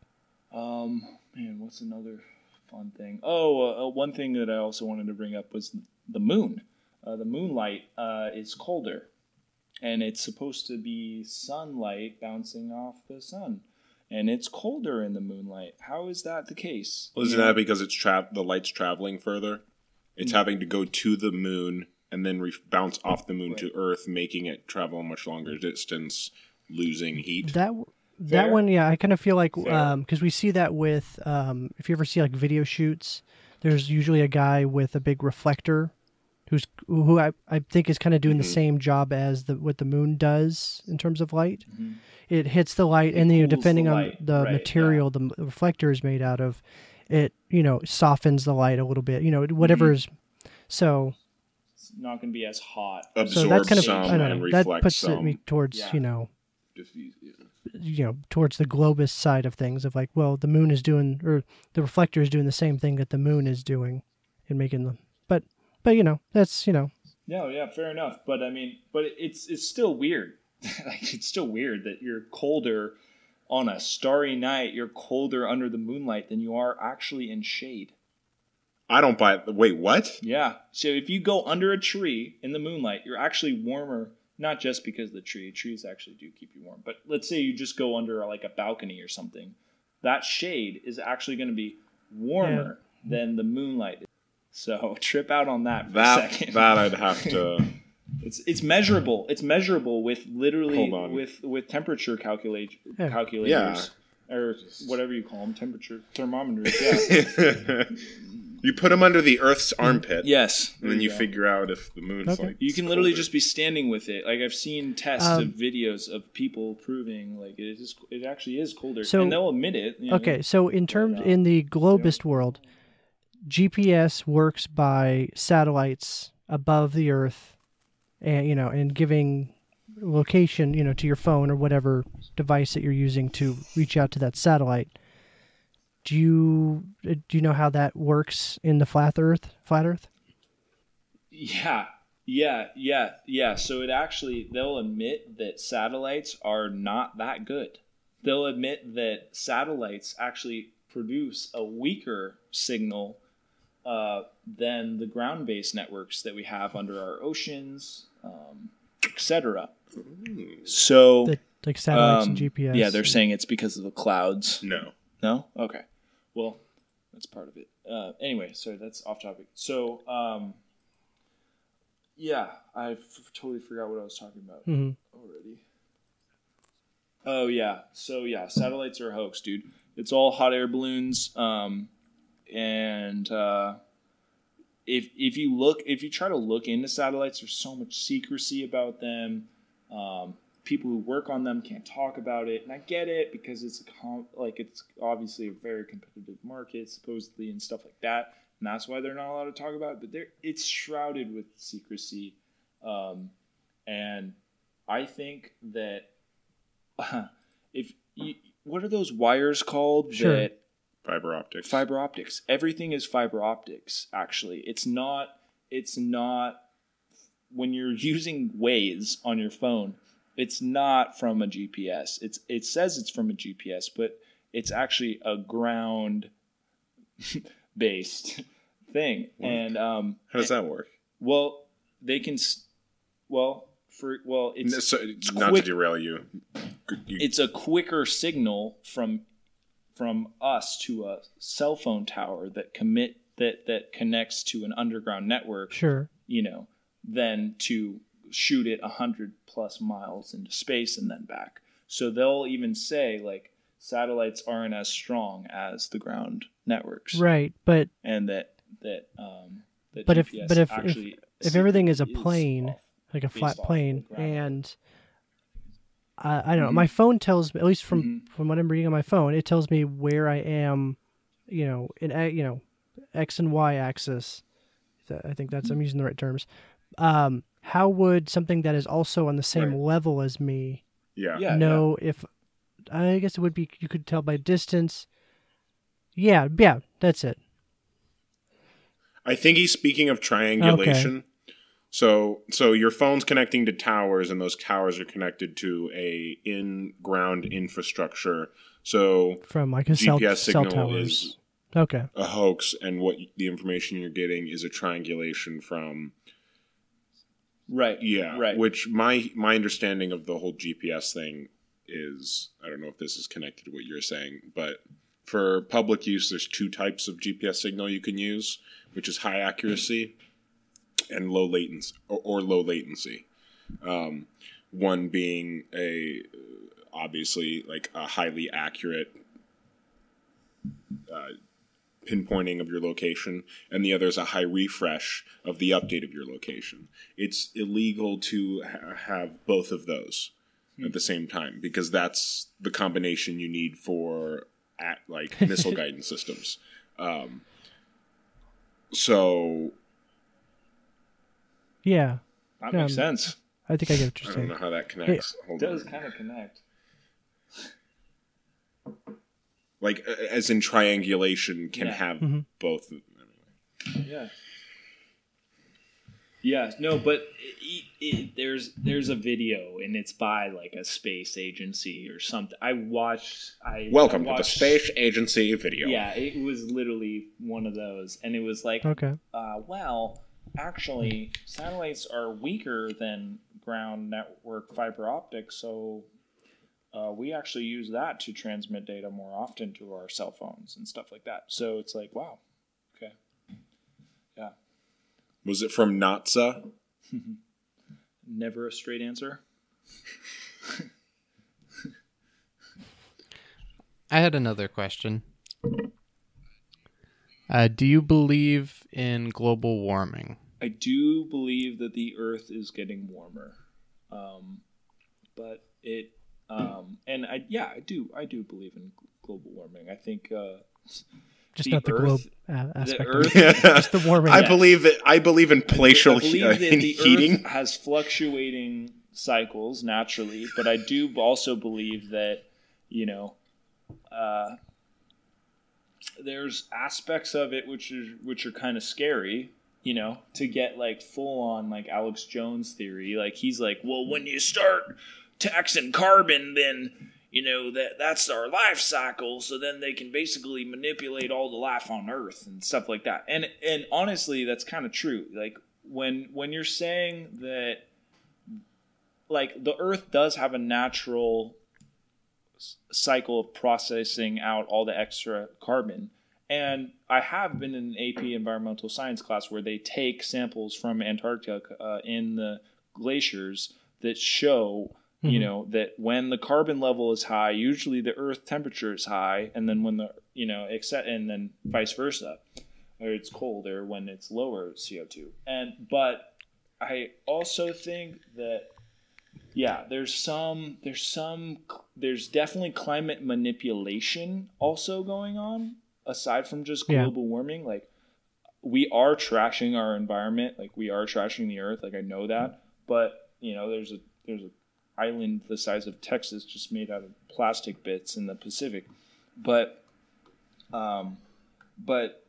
um, man, what's another fun thing? Oh, uh, one thing that I also wanted to bring up was the moon. Uh, the moonlight uh, is colder, and it's supposed to be sunlight bouncing off the sun, and it's colder in the moonlight. How is that the case? Well, isn't You know? that because it's tra- the light's traveling further? It's Mm. having to go to the moon and then re- bounce off the moon Right. to Earth, making it travel a much longer distance, losing heat. That that Fair. one, yeah, I kind of feel like Fair. um because we see that with um if you ever see like video shoots, there's usually a guy with a big reflector who's who I, I think is kind of doing the Mhm. same job as the what the moon does in terms of light. Mhm. It hits the light, It and then you know, cools the depending on light, the right, material the m- reflector is made out of, it you know softens the light a little bit. You know whatever Mm-hmm. is so. It's not going to be as hot. So Absorb that kind of some I don't and know that reflect puts some. me towards Yeah. you know Diffuse- yeah. you know towards the globus side of things of like, well, the moon is doing or the reflector is doing the same thing that the moon is doing in making them, but but you know that's you know No, yeah, fair enough. But I mean, but it's it's still weird. Like it's still weird that you're colder on a starry night. You're colder under the moonlight than you are actually in shade. I don't buy it. Wait, what? Yeah. So if you go under a tree in the moonlight, you're actually warmer. Not just because of the tree. Trees actually do keep you warm. But let's say you just go under like a balcony or something. That shade is actually going to be warmer than the moonlight. So trip out on that for a That second. that I'd have to. It's it's measurable. It's measurable with literally Hold on. with with temperature calculate Yeah. calculators or whatever you call them, temperature thermometers. Yeah. You put them under the Earth's armpit, Yes. and then you go. figure out if the moon's Okay. like. You it's can literally colder. just be standing with it. Like I've seen tests Um, of videos of people proving like it is. It actually is colder, So- and they'll admit it. you know. okay. So in terms uh, in the globist world, G P S works by satellites above the Earth, and you know, and giving location, you know, to your phone or whatever device that you're using to reach out to that satellite. Do you uh, do you know how that works in the flat Earth? Flat Earth? Yeah, yeah, yeah, yeah. So it actually, they'll admit that satellites are not that good. They'll admit that satellites actually produce a weaker signal uh, than the ground-based networks that we have under our oceans, um, et cetera. So, The, like satellites um, and G P S? yeah, they're saying it's because of the clouds. No. No? Okay. Well, that's part of it. Uh, anyway, sorry, that's off topic. So, um, yeah, I f- totally forgot what I was talking about Mhm. already. Oh, yeah. So, yeah, satellites are a hoax, dude. It's all hot air balloons. Um, and uh, if if you look, if you try to look into satellites, there's so much secrecy about them. Um, people who work on them can't talk about it, and I get it because it's a com- like it's obviously a very competitive market, supposedly, and stuff like that, and that's why they're not allowed to talk about it. But they're it's shrouded with secrecy, um, and I think that uh, if you, what are those wires called Sure. that Fiber optics. fiber optics? Everything is fiber optics. Actually, it's not. It's not when you're using Waze on your phone. It's not from a G P S. It's it says it's from a G P S, but it's actually a ground based thing. What? And um, How does that work? well, they can. s- Well, for well, it's No, so, not quick- to derail you. you it's a quicker signal from from us to a cell phone tower that commit that that connects to an underground network, Sure. you know, than to shoot it a hundred plus miles into space and then back. So they'll even say like satellites aren't as strong as the ground networks, Right, but and that that um, that but if G P S but if if, actually if everything is a is plane, off- like a based flat off plane, the ground. and I, I don't know, Mhm. my phone tells me, at least from Mhm. from what I'm reading on my phone, it tells me where I am, you know, in a- you know, X and Y axis. So I think that's I'm using the right terms. Um, how would something that is also on the same Right. level as me Yeah. Yeah, know if? I guess it would be you could tell by distance. Yeah, yeah, that's it. I think he's speaking of triangulation. So so your phone's connecting to towers, and those towers are connected to a in-ground infrastructure. So From like a G cell, P S cell signal towers. is Okay. a hoax, and what the information you're getting is a triangulation from right, yeah, right. which my my understanding of the whole G P S thing is, I don't know if this is connected to what you're saying, but for public use, there's two types of G P S signal you can use, which is high accuracy and low latency, or, or low latency. Um, one being a obviously like a highly accurate uh, pinpointing of your location, and the other is a high refresh of the update of your location. It's illegal to ha- have both of those at the same time, because that's the combination you need for at like missile guidance systems. Um, so Yeah, That Um, makes sense. I think I get what I you're don't saying. know how that connects. It Hold does on. kind of connect. Like uh, as in triangulation can Yeah. have Mhm. both. Yeah. Yeah, no, but it, it, there's there's a video and it's by like a space agency or something. I watched. I Welcome I to the watched, Space Agency video. Yeah, it was literally one of those, and it was like, Okay. uh, well, actually, satellites are weaker than ground network fiber optics, so uh, we actually use that to transmit data more often to our cell phones and stuff like that. So it's like, wow, okay, yeah. Was it from NASA? Never a straight answer. I had another question. Uh, do you believe in global warming? I do believe that the Earth is getting warmer, um, but it, um, and I yeah, I do I do believe in global warming. I think uh, Just the not the Earth- globe a- aspect the of Earth, it. Just the warming. I Yeah. believe that I believe in glacial I believe he- uh, that the heating. Earth has fluctuating cycles naturally, but I do also believe that you know. Uh, there's aspects of it which are which are kind of scary, you know, to get like full on like Alex Jones theory. Like he's like, well, when you start taxing carbon, then you know that that's our life cycle. So then they can basically manipulate all the life on Earth and stuff like that. And and honestly, that's kind of true. Like when when you're saying that, like the Earth does have a natural cycle of processing out all the extra carbon. And I have been in an A P environmental science class where they take samples from Antarctica uh, in the glaciers that show, Mhm. you know, that when the carbon level is high, usually the Earth temperature is high, and then when the, you know, except and then vice versa, or it's colder when it's lower C O two. And but I also think that yeah, there's some, there's some, there's definitely climate manipulation also going on aside from just Yeah. global warming. Like we are trashing our environment, like we are trashing the Earth. Like I know that, but you know, there's a there's a island the size of Texas just made out of plastic bits in the Pacific, but um, but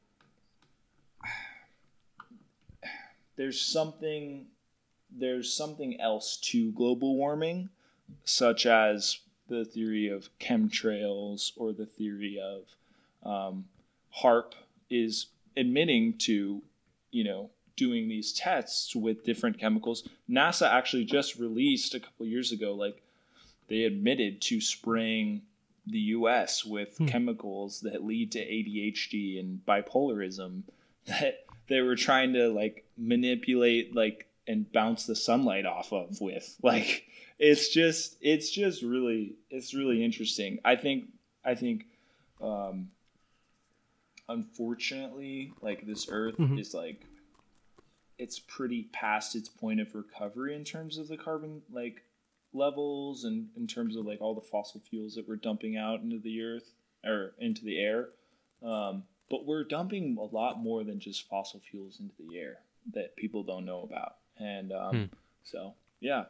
there's something. There's something else to global warming, such as the theory of chemtrails or the theory of um, HAARP is admitting to, you know, doing these tests with different chemicals. NASA actually just released a couple years ago, like they admitted to spraying the U S with Hmm. chemicals that lead to A D H D and bipolarism that they were trying to like manipulate like and bounce the sunlight off of with. Like it's just it's just really it's really interesting. I think I think um unfortunately like this earth Mhm. is like it's pretty past its point of recovery in terms of the carbon like levels and in terms of like all the fossil fuels that we're dumping out into the earth or into the air. Um, but we're dumping a lot more than just fossil fuels into the air that people don't know about. And um, Hmm. so, yeah.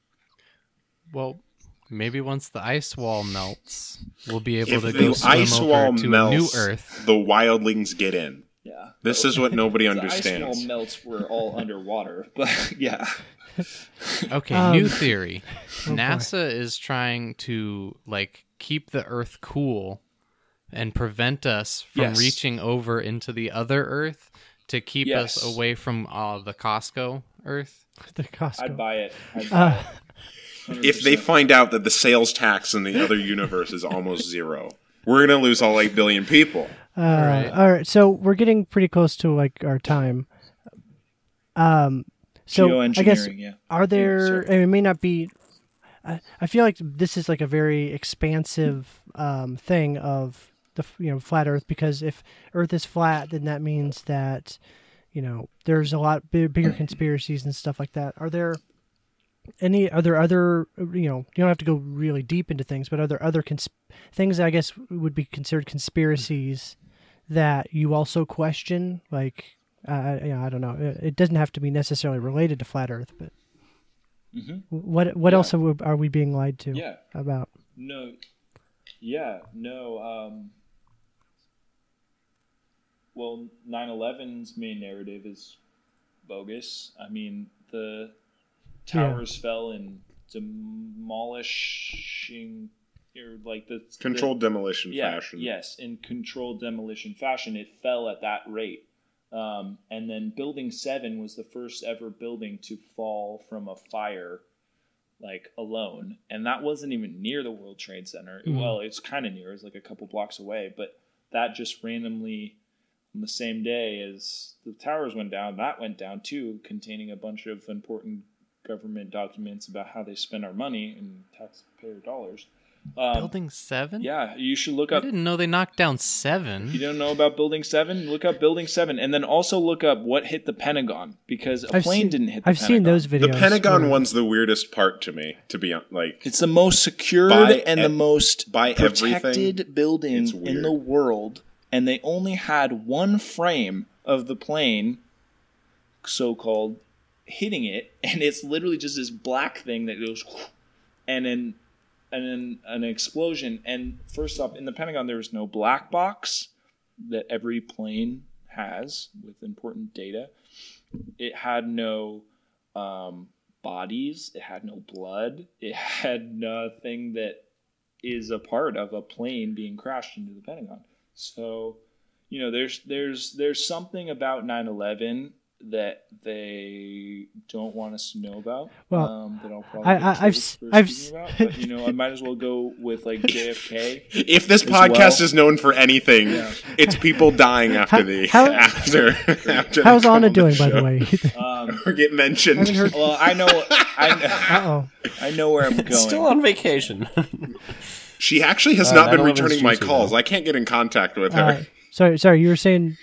Well, maybe once the ice wall melts, we'll be able If to the go swim ice over wall to melts, a new Earth. the wildlings get in. Yeah. This is what nobody The understands. ice wall melts, we're all underwater. But yeah. Okay, Um, new theory. boy. NASA is trying to like keep the Earth cool and prevent us from Yes. reaching over into the other Earth to keep Yes. us away from uh, the Costco Earth. The Costco. I'd buy it. I'd buy Uh, it. one hundred If they percent. find out that the sales tax in the other universe is almost zero, we're going to lose all eight billion people. Uh, right. All right. So we're getting pretty close to like our time. Um. So I guess Geoengineering, yeah. are there? sorry. and it may not be. I, I feel like this is like a very expansive um, thing of the f- you know flat Earth, because if Earth is flat, then that means that you know there's a lot big, bigger conspiracies and stuff like that. Are there any? Are there other? You know, you don't have to go really deep into things, but are there other cons- things that I guess would be considered conspiracies that you also question? Like, uh, you know, I don't know. It, it doesn't have to be necessarily related to flat Earth, but. Mhm. What what Yeah. else are we, are we being lied to Yeah. about? No. Yeah, no. Um, well, nine eleven's main narrative is bogus. I mean, the towers fell in demolishing, or like the Controlled the, demolition yeah, fashion. Yes, in controlled demolition fashion, it fell at that rate. Um, and then Building seven was the first ever building to fall from a fire, like alone. And that wasn't even near the World Trade Center. Mhm. Well, it's kind of near. It's like a couple blocks away. But that just randomly, on the same day as the towers went down, that went down too, containing a bunch of important government documents about how they spend our money and taxpayer dollars. Um, Building seven? Yeah, you should look I up. didn't know they knocked down seven. You don't know about Building seven? Look up Building seven, and then also look up what hit the Pentagon, because a I've plane seen- didn't hit the I've Pentagon. seen those videos. The Pentagon where- one's the weirdest part to me, to be hon- like. It's the most secured By and e- the most by protected everything, building it's in weird. the world, and they only had one frame of the plane, so-called, hitting it, and it's literally just this black thing that goes, and then and then an explosion. And first off, in the Pentagon, there was no black box that every plane has with important data. It had no um, bodies. It had no blood. It had nothing that is a part of a plane being crashed into the Pentagon. So, you know, there's there's there's something about nine eleven that they don't want us to know about. Well, um, that I'll probably I- get I- killed I've for s- I've s- speaking about. But you know, I might as well go with like J F K. If this as podcast well. is known for anything, Yeah. it's people dying after How- the how- after after. How's they come Anna on the doing, by the show way? Um, Or get mentioned. I haven't heard- well, I know, I, Uh oh. I know where I'm going. Still on vacation. She actually has Uh, not been nine eleven's returning my juicy, calls. though. I can't get in contact with her. Uh, sorry, sorry. You were saying.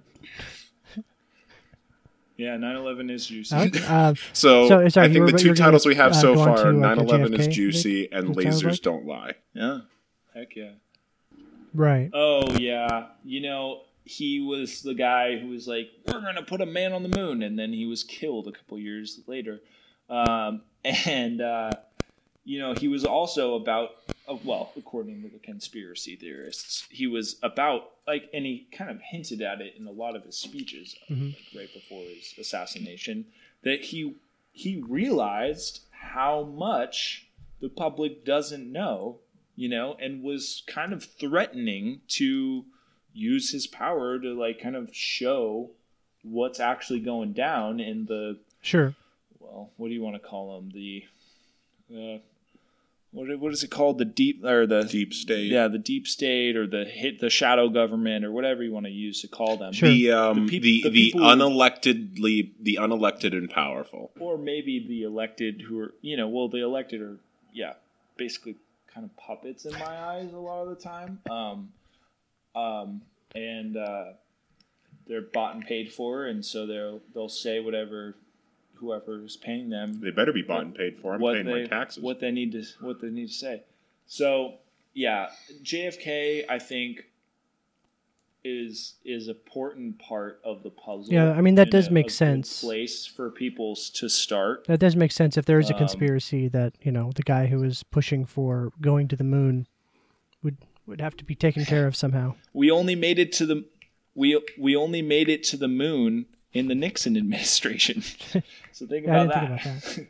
Yeah, nine eleven is juicy. Okay, uh, So, So, sorry, I you think were- the you two were gonna, titles we have uh, so go on far, to, like, nine eleven the J F is K, juicy and it sounds lasers like? don't lie. Yeah, heck yeah. right. Oh yeah, you know, he was the guy who was like, "We're gonna put a man on the moon," and then he was killed a couple years later. Um, and uh, you know, he was also about, uh, well, according to the conspiracy theorists, he was about like, and he kind of hinted at it in a lot of his speeches, Mhm. like, right before his assassination, that he he realized how much the public doesn't know, you know, and was kind of threatening to use his power to like kind of show what's actually going down in the, Sure. well, what do you want to call them? The uh, what what is it called? The deep or the deep state. Yeah, the deep state or the hit the shadow government or whatever you want to use to call them. Sure. The um The the peop- the, the people- unelectedly the unelected and powerful. Or maybe the elected who are, you know, well, the elected are, yeah, basically kind of puppets in my eyes a lot of the time. Um, um, and uh, they're bought and paid for, and so they'll they'll say whatever whoever is paying them. They better be bought and paid for. I'm what paying they my taxes. what they need to what they need to say. So yeah, J F K I think is is an important part of the puzzle. Yeah, I mean, that and does a- make a good sense. Place for people to start. That does make sense if there is a Um, conspiracy that, you know, the guy who is pushing for going to the moon would would have to be taken care of somehow. We only made it to the we we only made it to the moon in the Nixon administration. So think Yeah, I about didn't that. think about that.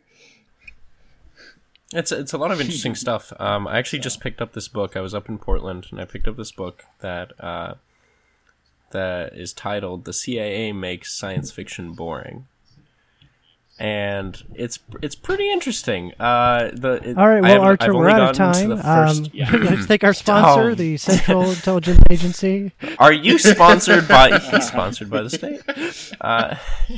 It's it's a lot of interesting stuff. Um, I actually just picked up this book. I was up in Portland, and I picked up this book that uh, that is titled "The C I A Makes Science Fiction Boring," and it's it's pretty interesting. Uh, the it, All right, I well, haven't- Archer, I've we're only out of gotten to time. the first- Um, let's thank our sponsor, Oh. the Central Intelligence Agency. Are you sponsored by? He's sponsored by the state. Uh,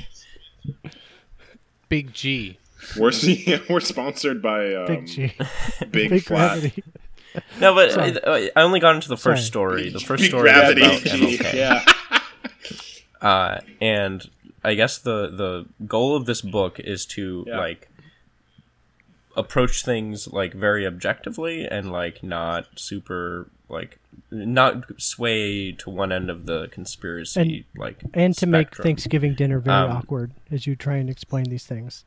Big G. We're yeah, we're sponsored by um, Big G. Big, Big Flat. gravity. no, but Sorry. I, I only got into the first Sorry. story. The first Big story is gravity. about M L K. Yeah. Uh, and I guess the the goal of this book is to Yeah. like approach things like very objectively and like not super like not sway to one end of the conspiracy like And to make spectrum. Thanksgiving dinner very Um, awkward as you try and explain these things.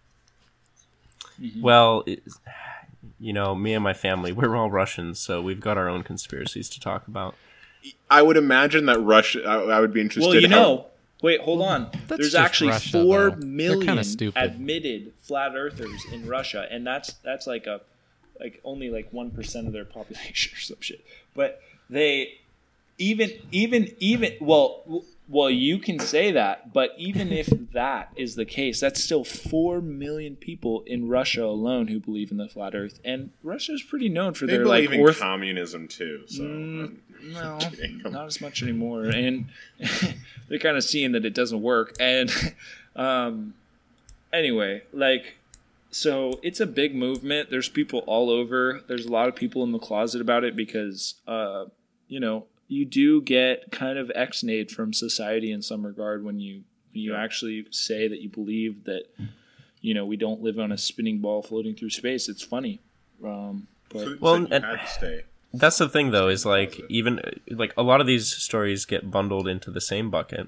Well, it, you know, me and my family, we're all Russians, so we've got our own conspiracies to talk about. I would imagine that Russia. I, I would be interested. Well, you how- know, wait, hold on. That's There's just actually Russia, four though. They're million kinda stupid. admitted flat earthers in Russia, and that's that's like a like only like one percent of their population or some shit. But they even even even well w- well you can say that, but even if that is the case, that's still four million people in Russia alone who believe in the flat Earth, and Russia is pretty known for they their believe like in orth- communism too. So Mm, no, kidding. not as much anymore. And they're kind of seeing that it doesn't work. And um, anyway, like, so it's a big movement. There's people all over. There's a lot of people in the closet about it because, uh, you know, you do get kind of ex-nayed from society in some regard when you you actually say that you believe that, you know, we don't live on a spinning ball floating through space. It's funny. Um, but Well, well, you and- had to stay. That's the thing, though, is like even like a lot of these stories get bundled into the same bucket.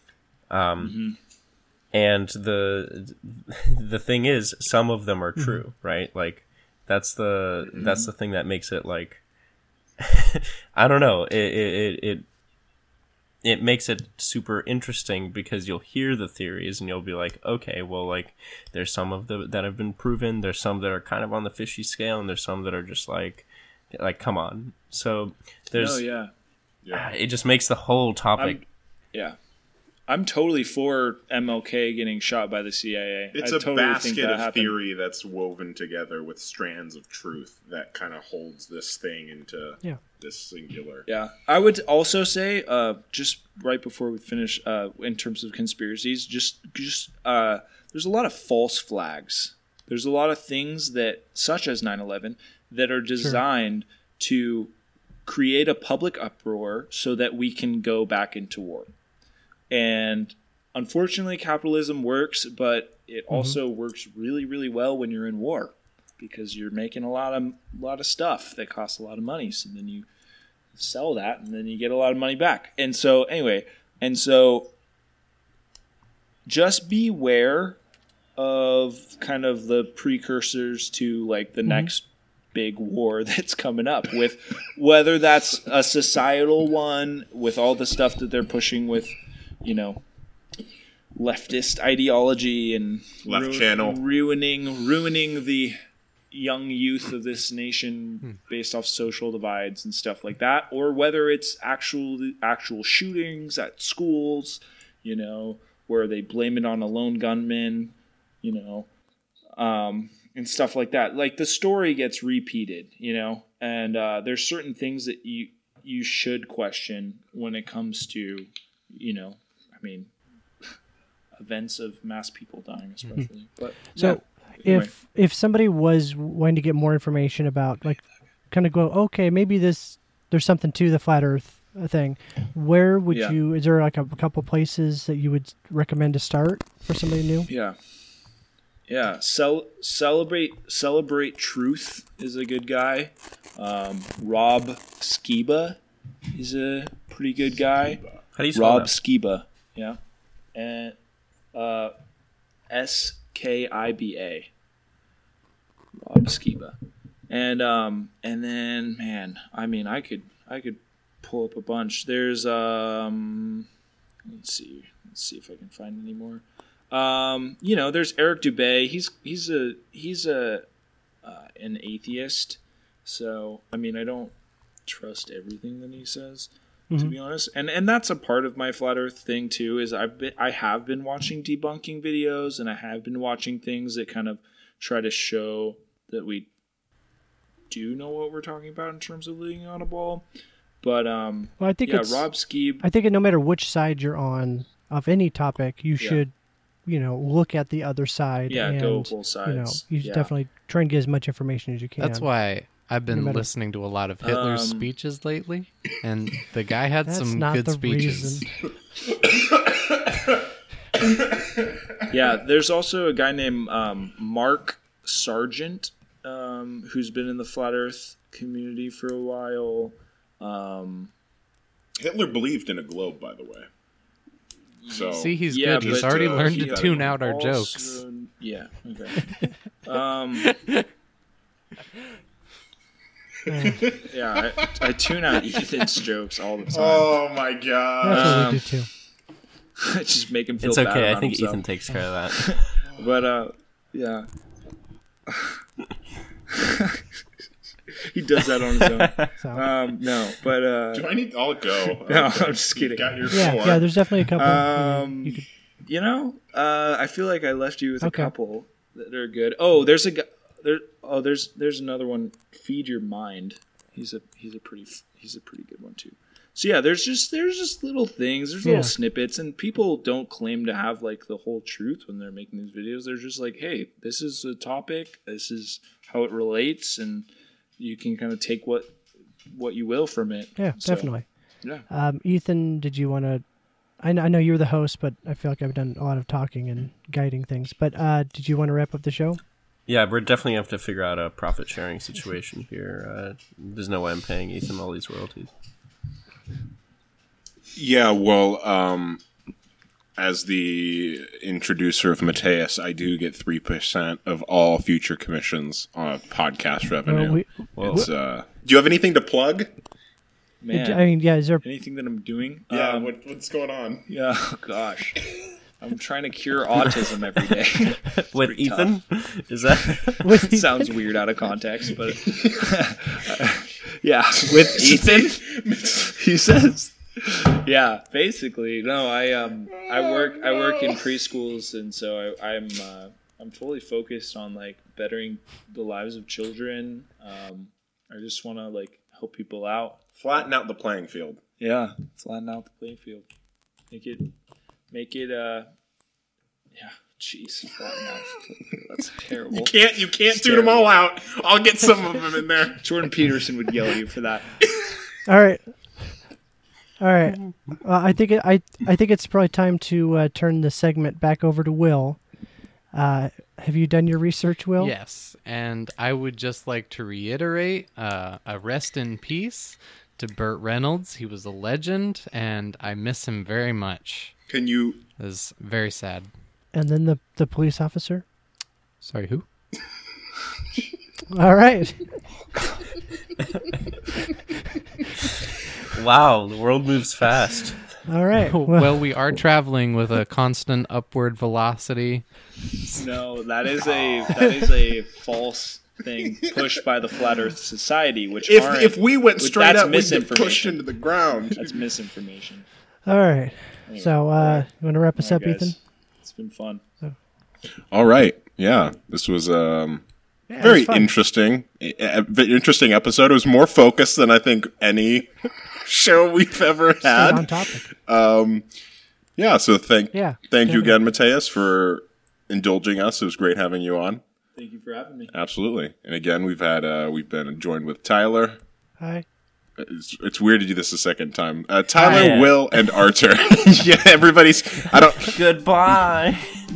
Um, and the the thing is, some of them are true, right? Like that's the that's the thing that makes it like I don't know. It it it. it it makes it super interesting because you'll hear the theories and you'll be like, okay, well, like, there's some of the that have been proven. There's some that are kind of on the fishy scale, and there's some that are just like, like, come on. So there's, oh yeah. Yeah. it just makes the whole topic. I'm, yeah. I'm totally for M L K getting shot by the C I A. It's I a totally think basket that of happened. theory that's woven together with strands of truth that kind of holds this thing into Yeah. this singular. Yeah. I would also say, uh, just right before we finish, uh, in terms of conspiracies, just, just, uh, there's a lot of false flags. There's a lot of things that, such as nine eleven, that are designed to create a public uproar so that we can go back into war. And unfortunately, capitalism works, but it also works really, really well when you're in war because you're making a lot of a lot of stuff that costs a lot of money. So then you sell that, and then you get a lot of money back. And so, anyway, and so just beware of kind of the precursors to like the next big war that's coming up with whether that's a societal one with all the stuff that they're pushing with, you know, leftist ideology and Left channel. ruining ruining the young youth of this nation based off social divides and stuff like that, or whether it's actual actual shootings at schools, you know, where they blame it on a lone gunman, you know. Um, and stuff like that. Like the story gets repeated, you know, and uh, there's certain things that you you should question when it comes to, you know, I mean, events of mass people dying, especially. Mm-hmm. But so, yeah, anyway. if if somebody was wanting to get more information about, like, kind of go, okay, maybe this there's something to the flat Earth thing, where would yeah. you? Is there like a, a couple places that you would recommend to start for somebody new? Yeah. Yeah, Cel- celebrate celebrate truth is a good guy. Um, Rob Skiba is a pretty good guy. How do you spell Rob that? Skiba, yeah, and uh, S K I B A. Rob Skiba, and um, and then man, I mean, I could I could pull up a bunch. There's um, let's see, let's see if I can find any more. Um, you know, there's Eric Dubay. He's he's a he's a uh, an atheist. So I mean, I don't trust everything that he says, mm-hmm. to be honest. And and that's a part of my flat Earth thing too. Is I've been I have been watching debunking videos, and I have been watching things that kind of try to show that we do know what we're talking about in terms of living on a ball. But um, well, I think yeah, it's, Rob Skieb. I think no matter which side you're on of any topic, you yeah. should. You know, look at the other side. Yeah, and, go both sides. You know, you should yeah. definitely try and get as much information as you can. That's why I've been no matter... listening to a lot of Hitler's um, speeches lately, and the guy had That's some not good the speeches. Yeah, there's also a guy named um, Mark Sargent um, who's been in the flat Earth community for a while. Um, Hitler believed in a globe, by the way. So see, he's yeah, good. He's but, already uh, learned he to tune out our also, jokes. Yeah. Okay. um, yeah, I, I tune out Ethan's jokes all the time. Oh my god! That's what Um, we do too. I just make him feel It's bad okay. I about think himself. Ethan takes care of that. But uh, yeah. He does that on his own. So. Um, no, but uh, Do I need? I'll go. No, Okay. I'm just kidding. You've got your Yeah, four. yeah. There's definitely a couple. Um, you could, you know, uh, I feel like I left you with a Okay. couple that are good. Oh, there's a guy. There. Oh, there's there's another one. Feed Your Mind. He's a he's a pretty he's a pretty good one too. So yeah, there's just there's just little things. There's little Yeah. snippets, and people don't claim to have like the whole truth when they're making these videos. They're just like, hey, this is a topic. This is how it relates, and you can kind of take what what you will from it. yeah, So, definitely. Yeah. Um, Ethan, did you want to? I know, I know you're the host, but I feel like I've done a lot of talking and guiding things. But uh, did you want to wrap up the show? Yeah, we're definitely have to figure out a profit sharing situation here. Uh, there's no way I'm paying Ethan all these royalties. Yeah, well, um, as the introducer of Mateus, I do get three percent of all future commissions on podcast revenue. Well, we, Well, It's, uh, do you have anything to plug? Man, I mean, yeah. Is there? anything that I'm doing? Yeah, Um, what, what's going on? Yeah, oh gosh. I'm trying to cure autism every day. with pretty Ethan, is that? With It sounds weird out of context, but yeah, with Ethan, he says, yeah, basically, no, I um, I work, I work in preschools, and so I, I'm, uh, I'm fully focused on like bettering the lives of children. Um, I just want to like help people out. Flatten out the playing field. Yeah, flatten out the playing field. Make it, make it, uh, yeah, jeez, flatten out. That's terrible. You can't, you can't It's tune them all terrible. out. I'll get some of them in there. Jordan Peterson would yell at you for that. All right. All right. Uh, I think it, I I think it's probably time to uh, turn the segment back over to Will. Uh, have you done your research, Will? Yes, and I would just like to reiterate uh, a rest in peace to Burt Reynolds. He was a legend, and I miss him very much. Can you? It was very sad. And then the the police officer. Sorry, who? All right. Wow, the world moves fast. All right. Well, Well, we are traveling with a constant upward velocity. No, that is a that is a false thing pushed by the Flat Earth Society, which If aren't, if we went which- straight that's up, we'd get misinformation. pushed into the ground. That's misinformation. all right. Anyway, So, uh, you want to wrap us all up, right, guys. Ethan? It's been fun. All right. Yeah, this was um, Yeah, it Very was fun. interesting. A- a- interesting episode. It was more focused than I think any show we've ever Stayed on had. topic. Um, yeah, so thank Yeah, thank you definitely. again, Mateus, for indulging us. It was great having you on. Thank you for having me. Absolutely. And again, we've had uh, we've been joined with Tyler. Hi. It's, it's weird to do this a second time. Uh, Tyler, Hi. Will, and Arthur. Yeah, everybody's. I don't. Goodbye.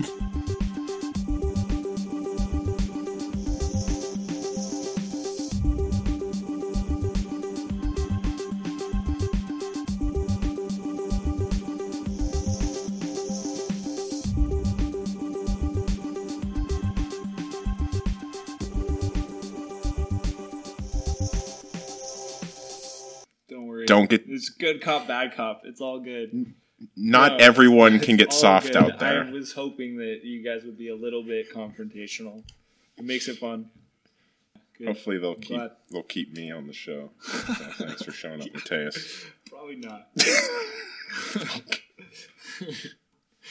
Don't worry. Don't get- It's good cop, bad cop. It's all good. Not No, everyone can get it's all soft good. out there. I was hoping that you guys would be a little bit confrontational. It makes it fun. Good. Hopefully they'll keep Glad. they'll keep me on the show. So thanks for showing up, Mateus. Probably not.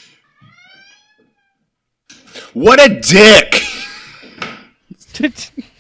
What a dick! Did